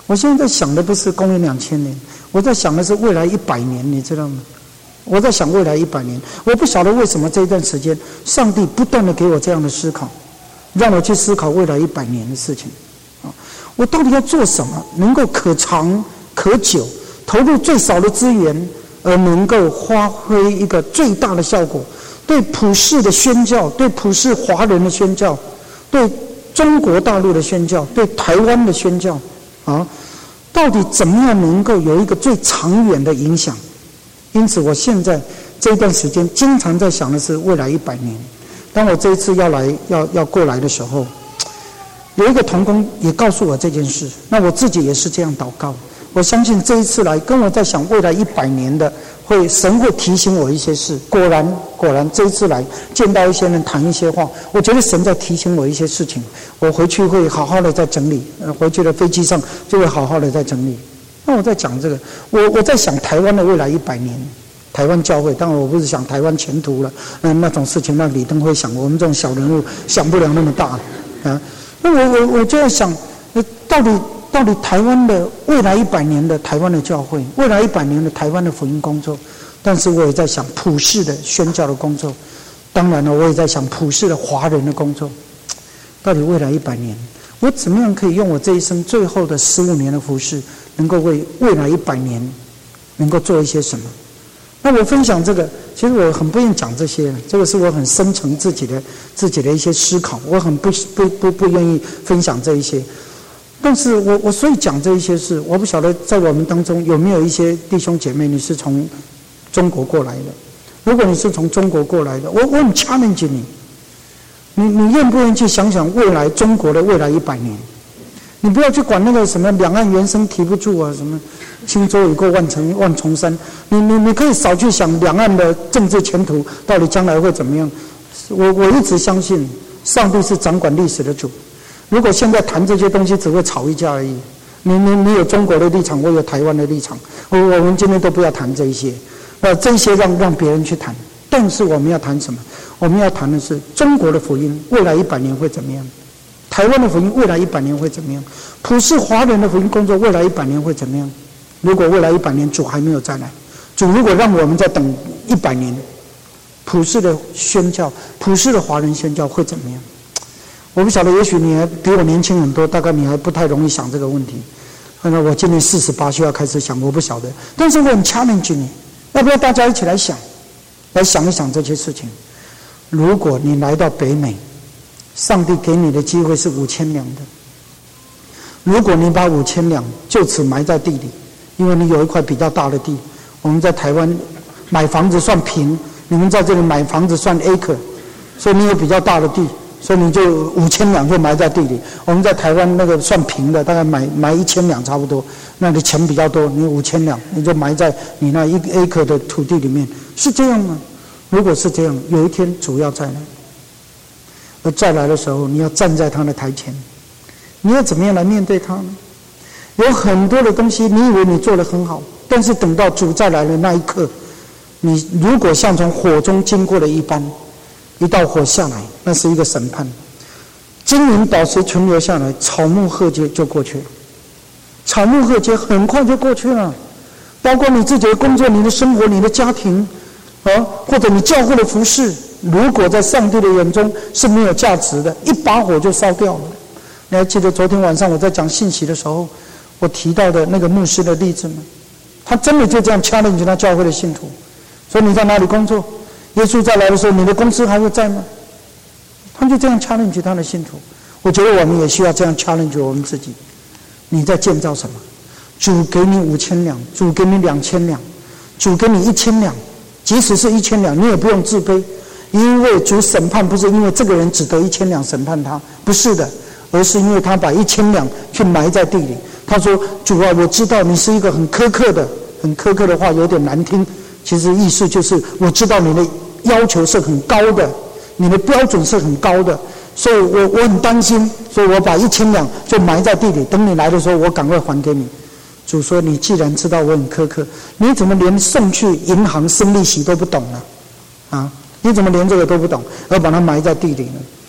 我现在在想的不是公元两千年，我在想的是未来一百年，你知道吗？我在想未来一百年，我不晓得为什么这一段时间，上帝不断的给我这样的思考，让我去思考未来一百年的事情。啊，我到底要做什么，能够可长可久，投入最少的资源，而能够发挥一个最大的效果？对普世的宣教，对普世华人的宣教，对中国大陆的宣教，对台湾的宣教，啊，到底怎么样能够有一个最长远的影响？因此，我现在这一段时间经常在想的是未来一百年。当我这一次要来要要过来的时候，有一个同工也告诉我这件事，那我自己也是这样祷告。我相信这一次来跟我在想未来一百年的，会神会提醒我一些事。果然，果然这一次来见到一些人谈一些话，我觉得神在提醒我一些事情。我回去会好好的再整理，呃，回去的飞机上就会好好的再整理。那我在讲这个，我我在想台湾的未来一百年，台湾教会，当然我不是想台湾前途了，嗯，那种事情让李登辉想，我们这种小人物想不了那么大啊。那我我我就在想，到底到底台湾的未来一百年的台湾的教会，未来一百年的台湾的福音工作，但是我也在想普世的宣教的工作，当然了，我也在想普世的华人的工作，到底未来一百年，我怎么样可以用我这一生最后的十五年的服事，能够为未来一百年能够做一些什么？那我分享这个，其实我很不愿意讲这些，这个是我很深层自己的自己的一些思考，我很不不不不愿意分享这一些。但是我我所以讲这一些事，我不晓得在我们当中有没有一些弟兄姐妹你是从中国过来的。如果你是从中国过来的，我我很 challenge 你，你你愿不愿意去想想未来中国的未来一百年？你不要去管那个什么两岸猿声啼不住啊，什么轻舟已过万重万重山，你你你可以少去想两岸的政治前途到底将来会怎么样。我我一直相信上帝是掌管历史的主。如果现在谈这些东西只会吵一架而已。你你你有中国的立场，我有台湾的立场，我我们今天都不要谈这一些，那这些让让别人去谈。但是我们要谈什么？我们要谈的是中国的福音未来一百年会怎么样？台湾的福音未来一百年会怎么样？普世华人的福音工作未来一百年会怎么样？如果未来一百年主还没有再来，主如果让我们再等一百年，普世的宣教，普世的华人宣教会怎么样？我不晓得，也许你还比我年轻很多，大概你还不太容易想这个问题。那我今年四十八，就要开始想，我不晓得。但是我很 challenge 你，要不要大家一起来想，来想一想这些事情？如果你来到北美，上帝给你的机会是五千两的。如果你把五千两就此埋在地里，因为你有一块比较大的地，我们在台湾买房子算平，你们在这里买房子算 acre， 所以你有比较大的地，所以你就五千两就埋在地里。我们在台湾那个算平的，大概买买一千两差不多，那你钱比较多，你五千两你就埋在你那一个 acre 的土地里面，是这样吗？如果是这样，有一天主要再来。而再来的时候，你要站在他的台前，你要怎么样来面对他呢？有很多的东西，你以为你做得很好，但是等到主再来的那一刻，你如果像从火中经过的一般，一道火下来，那是一个审判。金银宝石存留下来，草木禾秸就过去了。草木禾秸很快就过去了，包括你自己的工作、你的生活、你的家庭，啊，或者你教会的服事。如果在上帝的眼中是没有价值的，一把火就烧掉了。你还记得昨天晚上我在讲信息的时候，我提到的那个牧师的例子吗？他真的就这样challenge他教会的信徒，说你在哪里工作？耶稣再来的时候，你的公司还会在吗？他就这样challenge他的信徒。我觉得我们也需要这样challenge我们自己。你在建造什么？主给你五千两，主给你两千两，主给你一千两，即使是一千两，你也不用自卑。因为主审判不是因为这个人只得一千两审判他，不是的，而是因为他把一千两去埋在地里。他说：“主啊，我知道你是一个很苛刻的，很苛刻的话有点难听，其实意思就是我知道你的要求是很高的，你的标准是很高的，所以我我很担心，所以我把一千两就埋在地里，等你来的时候我赶快还给你。”主说：“你既然知道我很苛刻，你怎么连送去银行生利息都不懂呢？啊？”你怎么连这个都不懂，而把它埋在地里呢？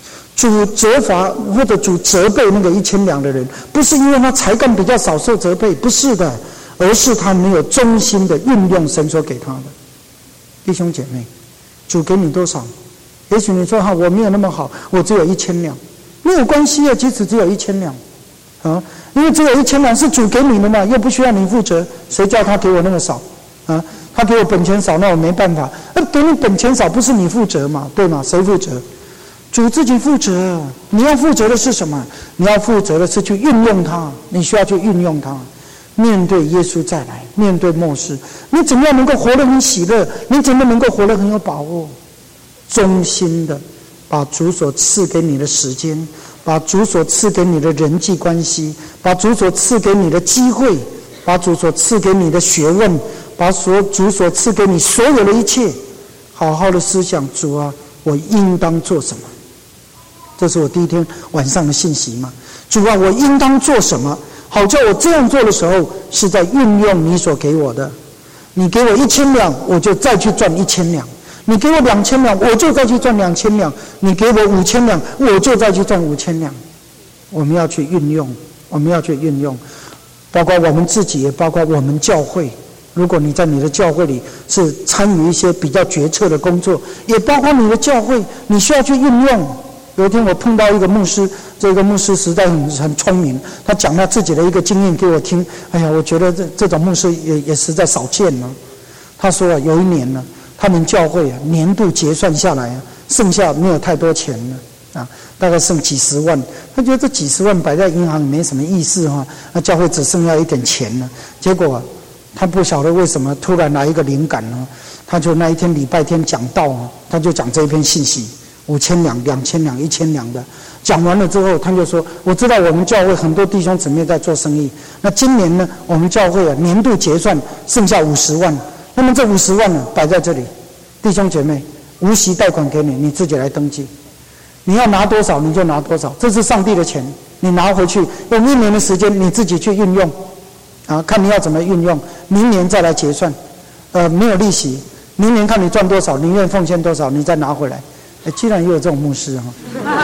主责罚或者主责备那个一千两的人，不是因为他才干比较少受责备，不是的，而是他没有忠心的运用神所给他的。弟兄姐妹，主给你多少？也许你说哈，我没有那么好，我只有一千两，没有关系啊，即使只有一千两啊，因为只有一千两是主给你的嘛，又不需要你负责，谁叫他给我那么少啊？他给我本钱少，那我没办法。那给你本钱少，不是你负责嘛？对吗？谁负责？主自己负责。你要负责的是什么？你要负责的是去运用它，你需要去运用它。面对耶稣再来，面对末世，你怎么样能够活得很喜乐？你怎么能够活得很有把握？忠心的把主所赐给你的时间，把主所赐给你的人际关系，把主所赐给你的机会，把主所赐给你的学问，把所主所赐给你所有的一切，好好的思想，主啊，我应当做什么？这是我第一天晚上的信息嘛。主啊，我应当做什么？好叫我这样做的时候，是在运用你所给我的。你给我一千两，我就再去赚一千两；你给我两千两，我就再去赚两千两；你给我五千两，我就再去赚五千两。我们要去运用，我们要去运用，包括我们自己，也包括我们教会。如果你在你的教会里是参与一些比较决策的工作，也包括你的教会，你需要去运用。有一天我碰到一个牧师，这个牧师实在很很聪明，他讲他自己的一个经验给我听。哎呀，我觉得这这种牧师也也实在少见了。他说啊，有一年呢，他们教会啊年度结算下来啊，剩下没有太多钱了啊，大概剩几十万。他觉得这几十万摆在银行没什么意思哈、啊，那教会只剩下一点钱了。结果、啊、他不晓得为什么突然来一个灵感呢，他就那一天礼拜天讲道啊，他就讲这一篇信息。五千两、两千两、一千两的，讲完了之后，他就说：“我知道我们教会很多弟兄姊妹在做生意。那今年呢，我们教会啊年度结算剩下五十万，那么这五十万呢摆在这里，弟兄姐妹，无息贷款给你，你自己来登记。你要拿多少你就拿多少，这是上帝的钱，你拿回去用一年的时间你自己去运用，啊，看你要怎么运用，明年再来结算，呃，没有利息，明年看你赚多少，宁愿奉献多少，你再拿回来。”哎，既然也有这种牧师哈，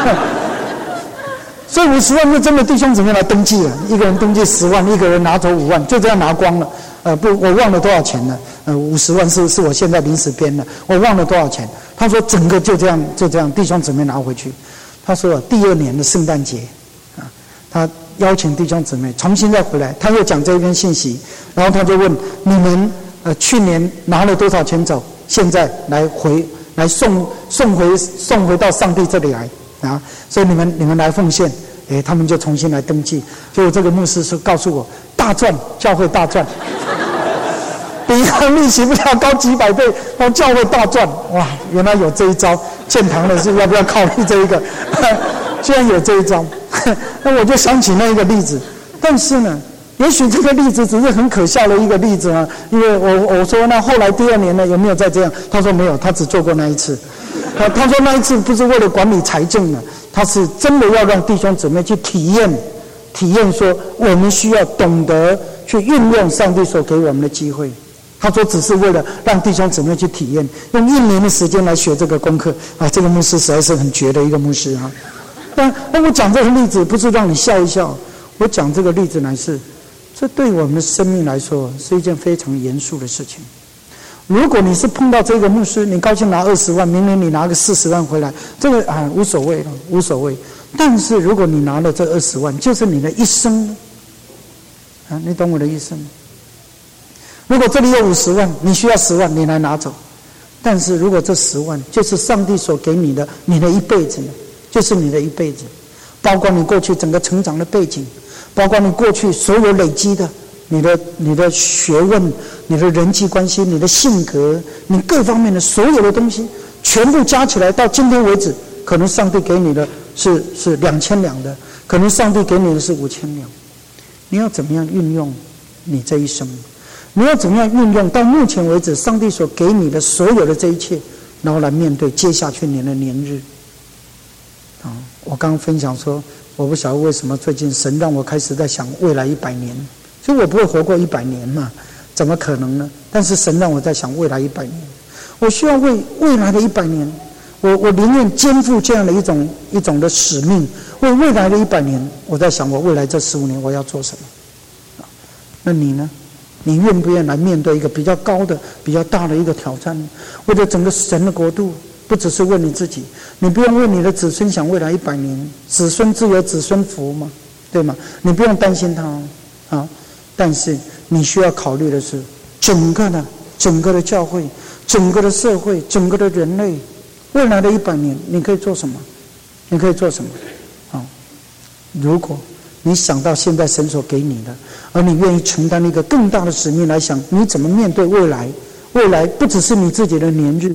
所以五十万就真的弟兄姊妹来登记了，一个人登记十万，一个人拿走五万，就这样拿光了。呃，不，我忘了多少钱了。呃，五十万是是我现在临时编的，我忘了多少钱。他说整个就这样就这样，弟兄姊妹拿回去。他说第二年的圣诞节啊，他邀请弟兄姊妹重新再回来，他又讲这一篇信息，然后他就问你们呃去年拿了多少钱走，现在来回。来送送回送回到上帝这里来啊！所以你们你们来奉献，哎，他们就重新来登记。结果这个牧师说告诉我，大赚，教会大赚，比银行利息不要高几百倍，然后教会大赚，哇！原来有这一招，建堂的是要不要考虑这一个？居然有这一招，那我就想起那一个例子。但是呢，也许这个例子只是很可笑的一个例子啊，因为我我说那后来第二年呢有没有再这样？他说没有，他只做过那一次。他他说那一次不是为了管理财政的，他是真的要让弟兄姊妹去体验，体验说我们需要懂得去运用上帝所给我们的机会。他说只是为了让弟兄姊妹去体验，用一年的时间来学这个功课啊！这个牧师实在是很绝的一个牧师啊。但那我讲这个例子不是让你笑一笑，我讲这个例子乃是。这对我们的生命来说是一件非常严肃的事情。如果你是碰到这个牧师，你高兴拿二十万，明年你拿个四十万回来，这个啊无所谓了，无所谓。但是如果你拿了这二十万，就是你的一生啊，你懂我的意思吗？如果这里有五十万，你需要十万，你来拿走。但是如果这十万就是上帝所给你的，你的一辈子，就是你的一辈子，包括你过去整个成长的背景。包括你过去所有累积的，你的你的学问、你的人际关系、你的性格、你各方面的所有的东西，全部加起来，到今天为止，可能上帝给你的是是两千两的，可能上帝给你的是五千两。你要怎么样运用你这一生？你要怎么样运用到目前为止上帝所给你的所有的这一切，然后来面对接下去年的年日？啊，我刚刚分享说。我不晓得为什么最近神让我开始在想未来一百年，所以我不会活过一百年嘛，怎么可能呢？但是神让我在想未来一百年，我需要为未来的一百年， 我我宁愿肩负这样的一种一种的使命，为未来的一百年，我在想我未来这十五年我要做什么？那你呢？你愿不愿意来面对一个比较高的、比较大的一个挑战？为了整个神的国度，不只是为你自己，你不用为你的子孙想未来一百年，子孙自有子孙福嘛，对吗？你不用担心他啊，但是你需要考虑的是整个的、整个的教会、整个的社会、整个的人类，未来的一百年，你可以做什么？你可以做什么？啊，如果你想到现在神所给你的，而你愿意承担一个更大的使命来想，你怎么面对未来？未来不只是你自己的年日，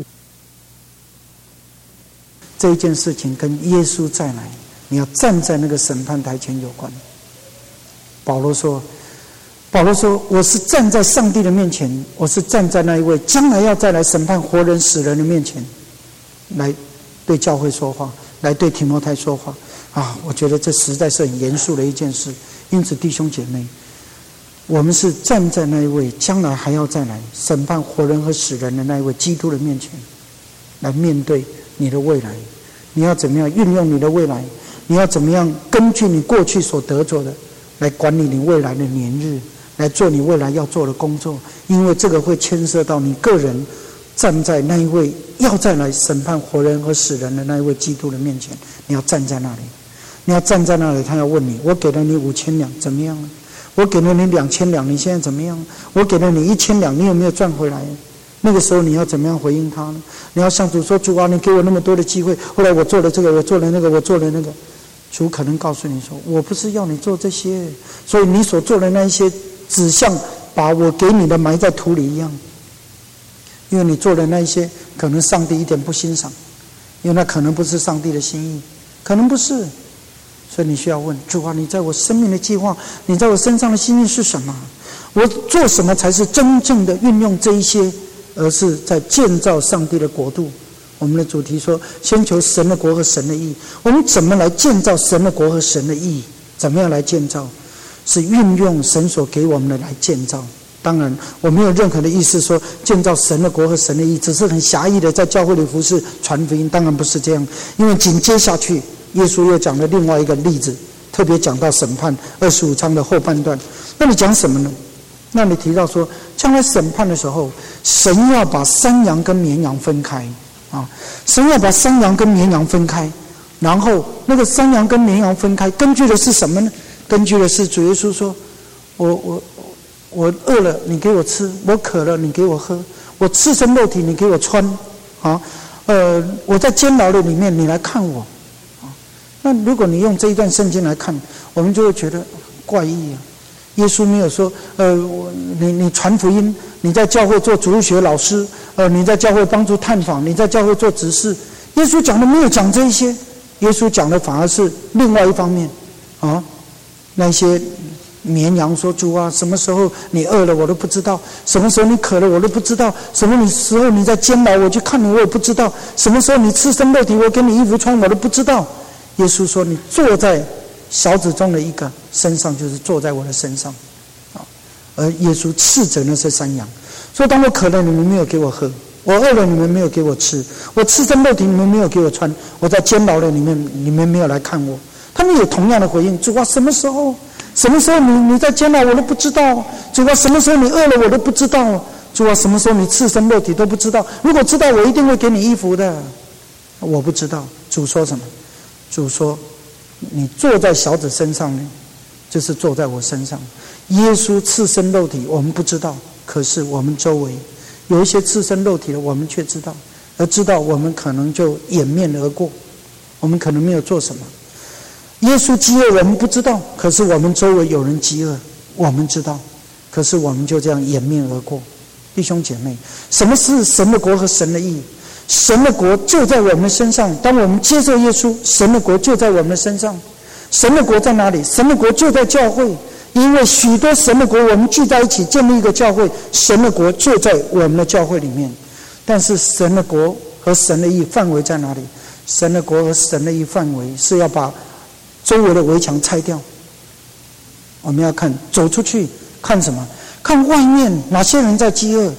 这一件事情跟耶稣再来，你要站在那个审判台前有关。保罗说，保罗说，我是站在上帝的面前，我是站在那一位将来要再来审判活人死人的面前，来对教会说话，来对提摩太说话。啊，我觉得这实在是很严肃的一件事。因此弟兄姐妹，我们是站在那一位将来还要再来审判活人和死人的那一位基督的面前，来面对你的未来。你要怎么样运用你的未来？你要怎么样根据你过去所得着的来管理你未来的年日，来做你未来要做的工作？因为这个会牵涉到你个人站在那一位要再来审判活人和死人的那一位基督的面前，你要站在那里。你要站在那里，他要问你：我给了你五千两，怎么样了？我给了你两千两，你现在怎么样？我给了你一千两，你有没有赚回来？那个时候你要怎么样回应他呢？你要向主说：主啊，你给我那么多的机会，后来我做了这个，我做了那个，我做了那个。主可能告诉你说：我不是要你做这些，所以你所做的那一些，只像把我给你的埋在土里一样。因为你做的那一些，可能上帝一点不欣赏，因为那可能不是上帝的心意，可能不是。所以你需要问主啊，你在我生命的计划，你在我身上的心意是什么？我做什么才是真正的运用这一些，而是在建造上帝的国度？我们的主题说，先求神的国和神的义。我们怎么来建造神的国和神的义？怎么样来建造？是运用神所给我们的来建造。当然我没有任何的意思说建造神的国和神的义只是很狭义的在教会里服事传福音，当然不是这样。因为紧接下去耶稣又讲了另外一个例子，特别讲到审判二十五章的后半段。那你讲什么呢？那你提到说，将来审判的时候，神要把山羊跟绵羊分开啊，神要把山羊跟绵羊分开，然后那个山羊跟绵羊分开，根据的是什么呢？根据的是主耶稣说，我我我饿了，你给我吃；我渴了，你给我喝；我赤身露体，你给我穿。啊，呃，我在监牢的里面，你来看我。那如果你用这一段圣经来看，我们就会觉得怪异啊。耶稣没有说，呃，你你传福音，你在教会做主日学老师，呃，你在教会帮助探访，你在教会做执事。耶稣讲的没有讲这一些，耶稣讲的反而是另外一方面啊。那些绵羊说：“主啊，什么时候你饿了我都不知道，什么时候你渴了我都不知道，什么时候你在监牢我去看你我也不知道，什么时候你赤身露体我给你衣服穿我都不知道。”耶稣说：“你坐在小子中的一个身上，就是坐在我的身上。”而耶稣斥责那些山羊，说：“当我渴了，你们没有给我喝；我饿了，你们没有给我吃；我赤身露体，你们没有给我穿；我在监牢的里面，你们没有来看我。”他们也同样的回应：“主啊，什么时候？什么时候你你在监牢我都不知道？主啊，什么时候你饿了我都不知道？主啊，什么时候你赤身露体都不知道？如果知道，我一定会给你衣服的。我不知道。”主说什么？主说：“你坐在小子身上呢，就是坐在我身上。”耶稣赤身露体，我们不知道，可是我们周围有一些赤身露体的，我们却知道，而知道我们可能就掩面而过，我们可能没有做什么。耶稣饥饿，我们不知道，可是我们周围有人饥饿，我们知道，可是我们就这样掩面而过。弟兄姐妹，什么是神的国和神的义？神的国就在我们身上，当我们接受耶稣，神的国就在我们的身上。神的国在哪里？神的国就在教会，因为许多神的国我们聚在一起建立一个教会，神的国就在我们的教会里面。但是神的国和神的义范围在哪里？神的国和神的义范围是要把周围的围墙拆掉。我们要看走出去，看什么？看外面哪些人在饥饿，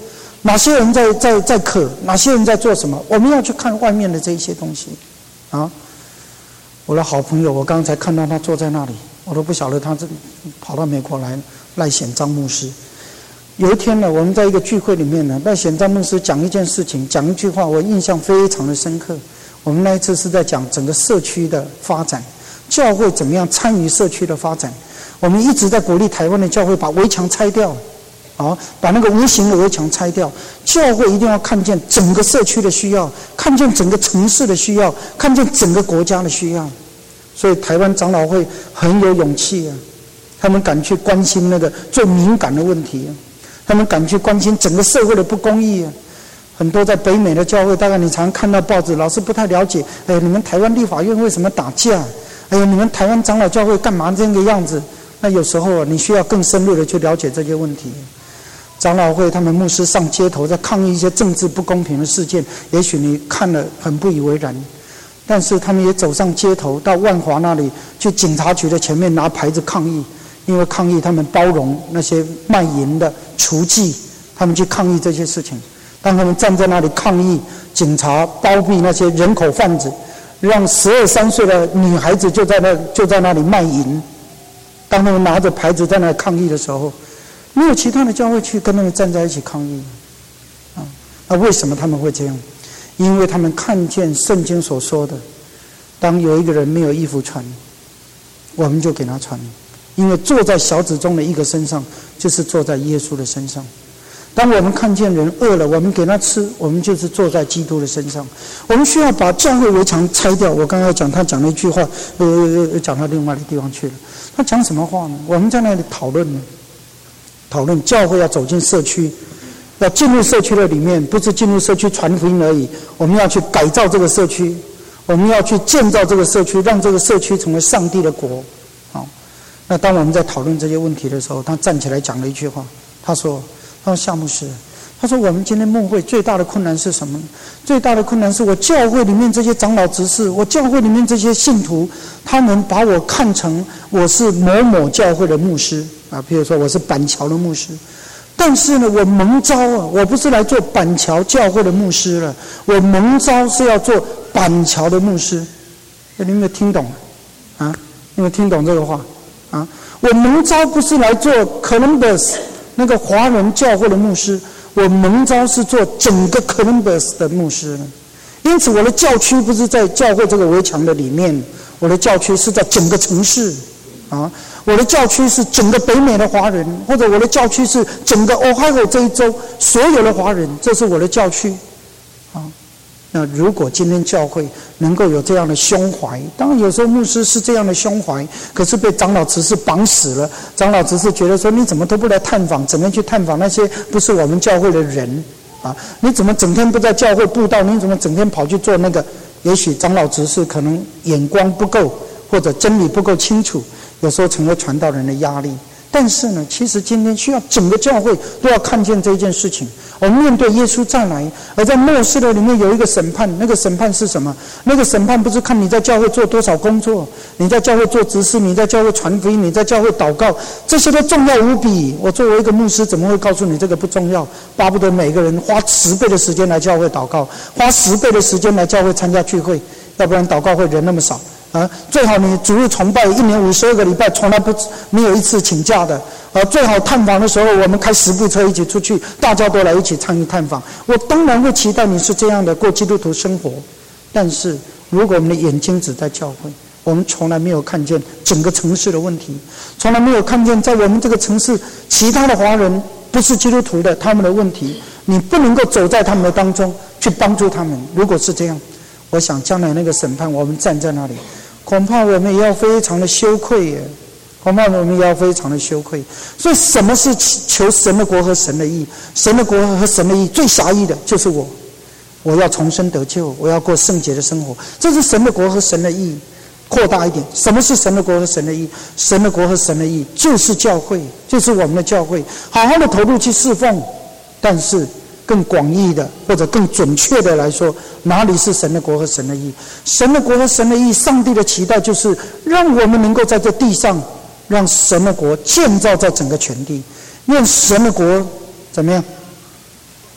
哪些人在在在渴，哪些人在做什么？我们要去看外面的这一些东西啊。我的好朋友，我刚才看到他坐在那里，我都不晓得他这跑到美国来。赖显章牧师，有一天呢，我们在一个聚会里面呢，赖显章牧师讲一件事情，讲一句话，我印象非常的深刻。我们那一次是在讲整个社区的发展，教会怎么样参与社区的发展。我们一直在鼓励台湾的教会把围墙拆掉，啊，把那个无形的围墙拆掉。教会一定要看见整个社区的需要，看见整个城市的需要，看见整个国家的需要。所以台湾长老会很有勇气啊。他们敢去关心那个最敏感的问题，他们敢去关心整个社会的不公义。很多在北美的教会，大概你常看到报纸，老是不太了解。哎，你们台湾立法院为什么打架？哎呀，你们台湾长老教会干嘛这个样子？那有时候你需要更深入的去了解这些问题。长老会他们牧师上街头在抗议一些政治不公平的事件，也许你看了很不以为然。但是他们也走上街头，到万华那里去警察局的前面拿牌子抗议。因为抗议他们包容那些卖淫的雏妓，他们去抗议这些事情。当他们站在那里抗议，警察包庇那些人口贩子，让十二三岁的女孩子就在那就在那里卖淫。当他们拿着牌子在那里抗议的时候，没有其他的教会去跟他们站在一起抗议啊。那为什么他们会这样？因为他们看见圣经所说的，当有一个人没有衣服穿，我们就给他穿。因为坐在小子中的一个身上，就是坐在耶稣的身上。当我们看见人饿了，我们给他吃，我们就是坐在基督的身上。我们需要把教会围墙拆掉。我刚才讲他讲了一句话，呃，讲到另外的地方去了。他讲什么话呢？我们在那里讨论呢，讨论教会要走进社区，要进入社区的里面，不是进入社区传福音而已。我们要去改造这个社区，我们要去建造这个社区，让这个社区成为上帝的国。好。那当我们在讨论这些问题的时候，他站起来讲了一句话，他说：“他说夏牧师，他说我们今天牧会最大的困难是什么？最大的困难是我教会里面这些长老执事，我教会里面这些信徒，他们把我看成我是某某教会的牧师啊，比如说我是板桥的牧师，但是呢，我蒙召啊，我不是来做板桥教会的牧师了，我蒙召是要做板桥的牧师。你有没有听懂啊？你有没有听懂这个话？”啊，我蒙召不是来做 Columbus 那个华人教会的牧师，我蒙召是做整个 Columbus 的牧师呢。因此，我的教区不是在教会这个围墙的里面，我的教区是在整个城市。啊，我的教区是整个北美的华人，或者我的教区是整个 Ohio 这一州所有的华人，这是我的教区。啊。那如果今天教会能够有这样的胸怀，当然有时候牧师是这样的胸怀，可是被长老执事绑死了。长老执事觉得说，你怎么都不来探访，整天去探访那些不是我们教会的人啊？你怎么整天不在教会布道？你怎么整天跑去做那个？也许长老执事可能眼光不够，或者真理不够清楚，有时候成为传道人的压力。但是呢，其实今天需要整个教会都要看见这件事情。我们面对耶稣再来，而在末世的里面有一个审判，那个审判是什么？那个审判不是看你在教会做多少工作，你在教会做执事，你在教会传福音，你在教会祷告，这些都重要无比。我作为一个牧师，怎么会告诉你这个不重要？巴不得每个人花十倍的时间来教会祷告，花十倍的时间来教会参加聚会，要不然祷告会人那么少。啊，最好你主日崇拜一年五十二个礼拜，从来不没有一次请假的。啊，最好探访的时候，我们开十部车一起出去，大家都来一起参与探访。我当然会期待你是这样的过基督徒生活，但是如果我们的眼睛只在教会，我们从来没有看见整个城市的问题，从来没有看见在我们这个城市其他的华人不是基督徒的他们的问题，你不能够走在他们的当中去帮助他们。如果是这样，我想将来那个审判，我们站在那里，恐怕我们也要非常的羞愧耶，恐怕我们也要非常的羞愧。所以什么是求神的国和神的义？神的国和神的义最狭义的就是我，我要重生得救，我要过圣洁的生活，这是神的国和神的义。扩大一点，什么是神的国和神的义？神的国和神的义就是教会，就是我们的教会，好好的投入去侍奉。但是更广义的或者更准确的来说，哪里是神的国和神的义？神的国和神的义，上帝的期待就是让我们能够在这地上，让神的国建造在整个全地。愿神的国怎么样？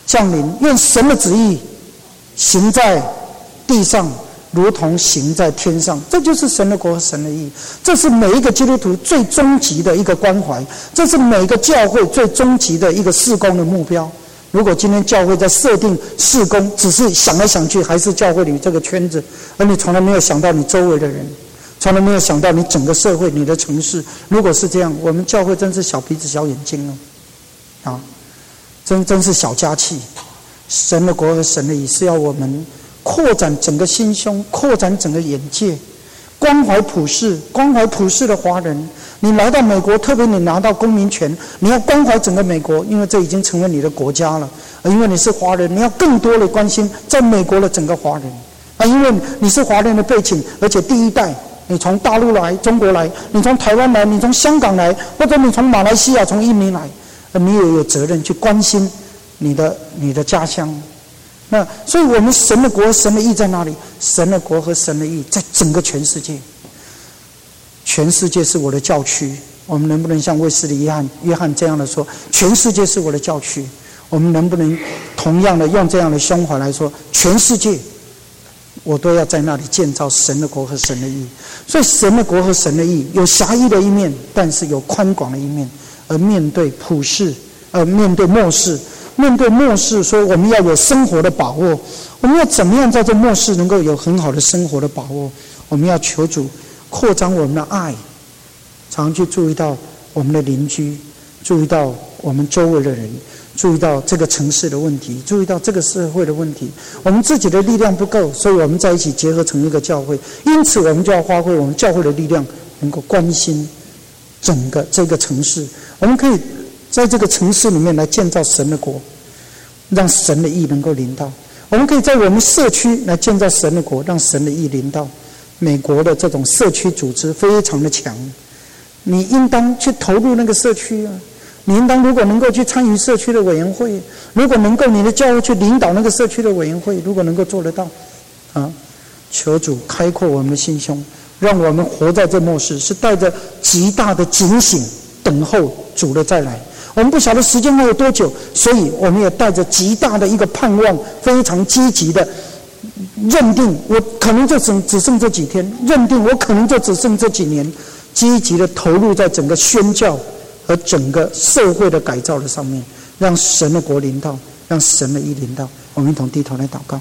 降临，愿神的旨意行在地上，如同行在天上。这就是神的国和神的义，这是每一个基督徒最终极的一个关怀，这是每一个教会最终极的一个事工的目标。如果今天教会在设定事工，只是想来想去还是教会里这个圈子，而你从来没有想到你周围的人，从来没有想到你整个社会、你的城市。如果是这样，我们教会真是小鼻子小眼睛哦，啊，真真是小家气。神的国和神的义是要我们扩展整个心胸，扩展整个眼界，关怀普世，关怀普世的华人。你来到美国，特别你拿到公民权，你要关怀整个美国，因为这已经成为你的国家了。而因为你是华人，你要更多的关心在美国的整个华人。啊，因为你是华人的背景，而且第一代，你从大陆来，中国来，你从台湾来，你从香港来，或者你从马来西亚、从印尼来，而你也有责任去关心你的你的家乡。那所以我们神的国和神的义在哪里？神的国和神的义在整个全世界。全世界是我的教区，我们能不能像卫斯理约翰约翰这样的说，全世界是我的教区？我们能不能同样的用这样的胸怀来说，全世界我都要在那里建造神的国和神的义？所以神的国和神的义有狭义的一面，但是有宽广的一面。而面对普世，呃，面对末世，面对末世，说我们要有生活的把握，我们要怎么样在这末世能够有很好的生活的把握？我们要求主扩张我们的爱，常去注意到我们的邻居，注意到我们周围的人，注意到这个城市的问题，注意到这个社会的问题。我们自己的力量不够，所以我们在一起结合成一个教会，因此我们就要发挥我们教会的力量，能够关心整个这个城市。我们可以在这个城市里面来建造神的国，让神的义能够临到。我们可以在我们社区来建造神的国，让神的义临到。美国的这种社区组织非常的强，你应当去投入那个社区啊！你应当如果能够去参与社区的委员会，如果能够你的教会去领导那个社区的委员会，如果能够做得到，啊，求主开阔我们的心胸，让我们活在这末世是带着极大的警醒，等候主的再来。我们不晓得时间还有多久，所以我们也带着极大的一个盼望，非常积极的认定我可能就只只剩这几天，认定我可能就只剩这几年，积极的投入在整个宣教和整个社会的改造的上面，让神的国临到，让神的义临到。我们一同低头来祷告。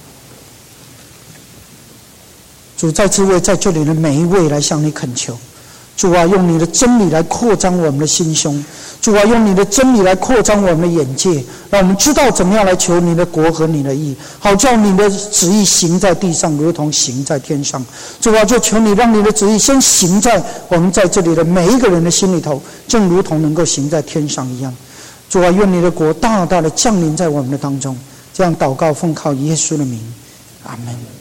主再次为在这里的每一位来向你恳求，主啊，用你的真理来扩张我们的心胸，主啊，用你的真理来扩张我们的眼界，让我们知道怎么样来求你的国和你的义，好叫你的旨意行在地上，如同行在天上。主啊，就求你让你的旨意先行在我们在这里的每一个人的心里头，正如同能够行在天上一样。主啊，愿你的国大大的降临在我们的当中。这样祷告，奉靠耶稣的名，阿们。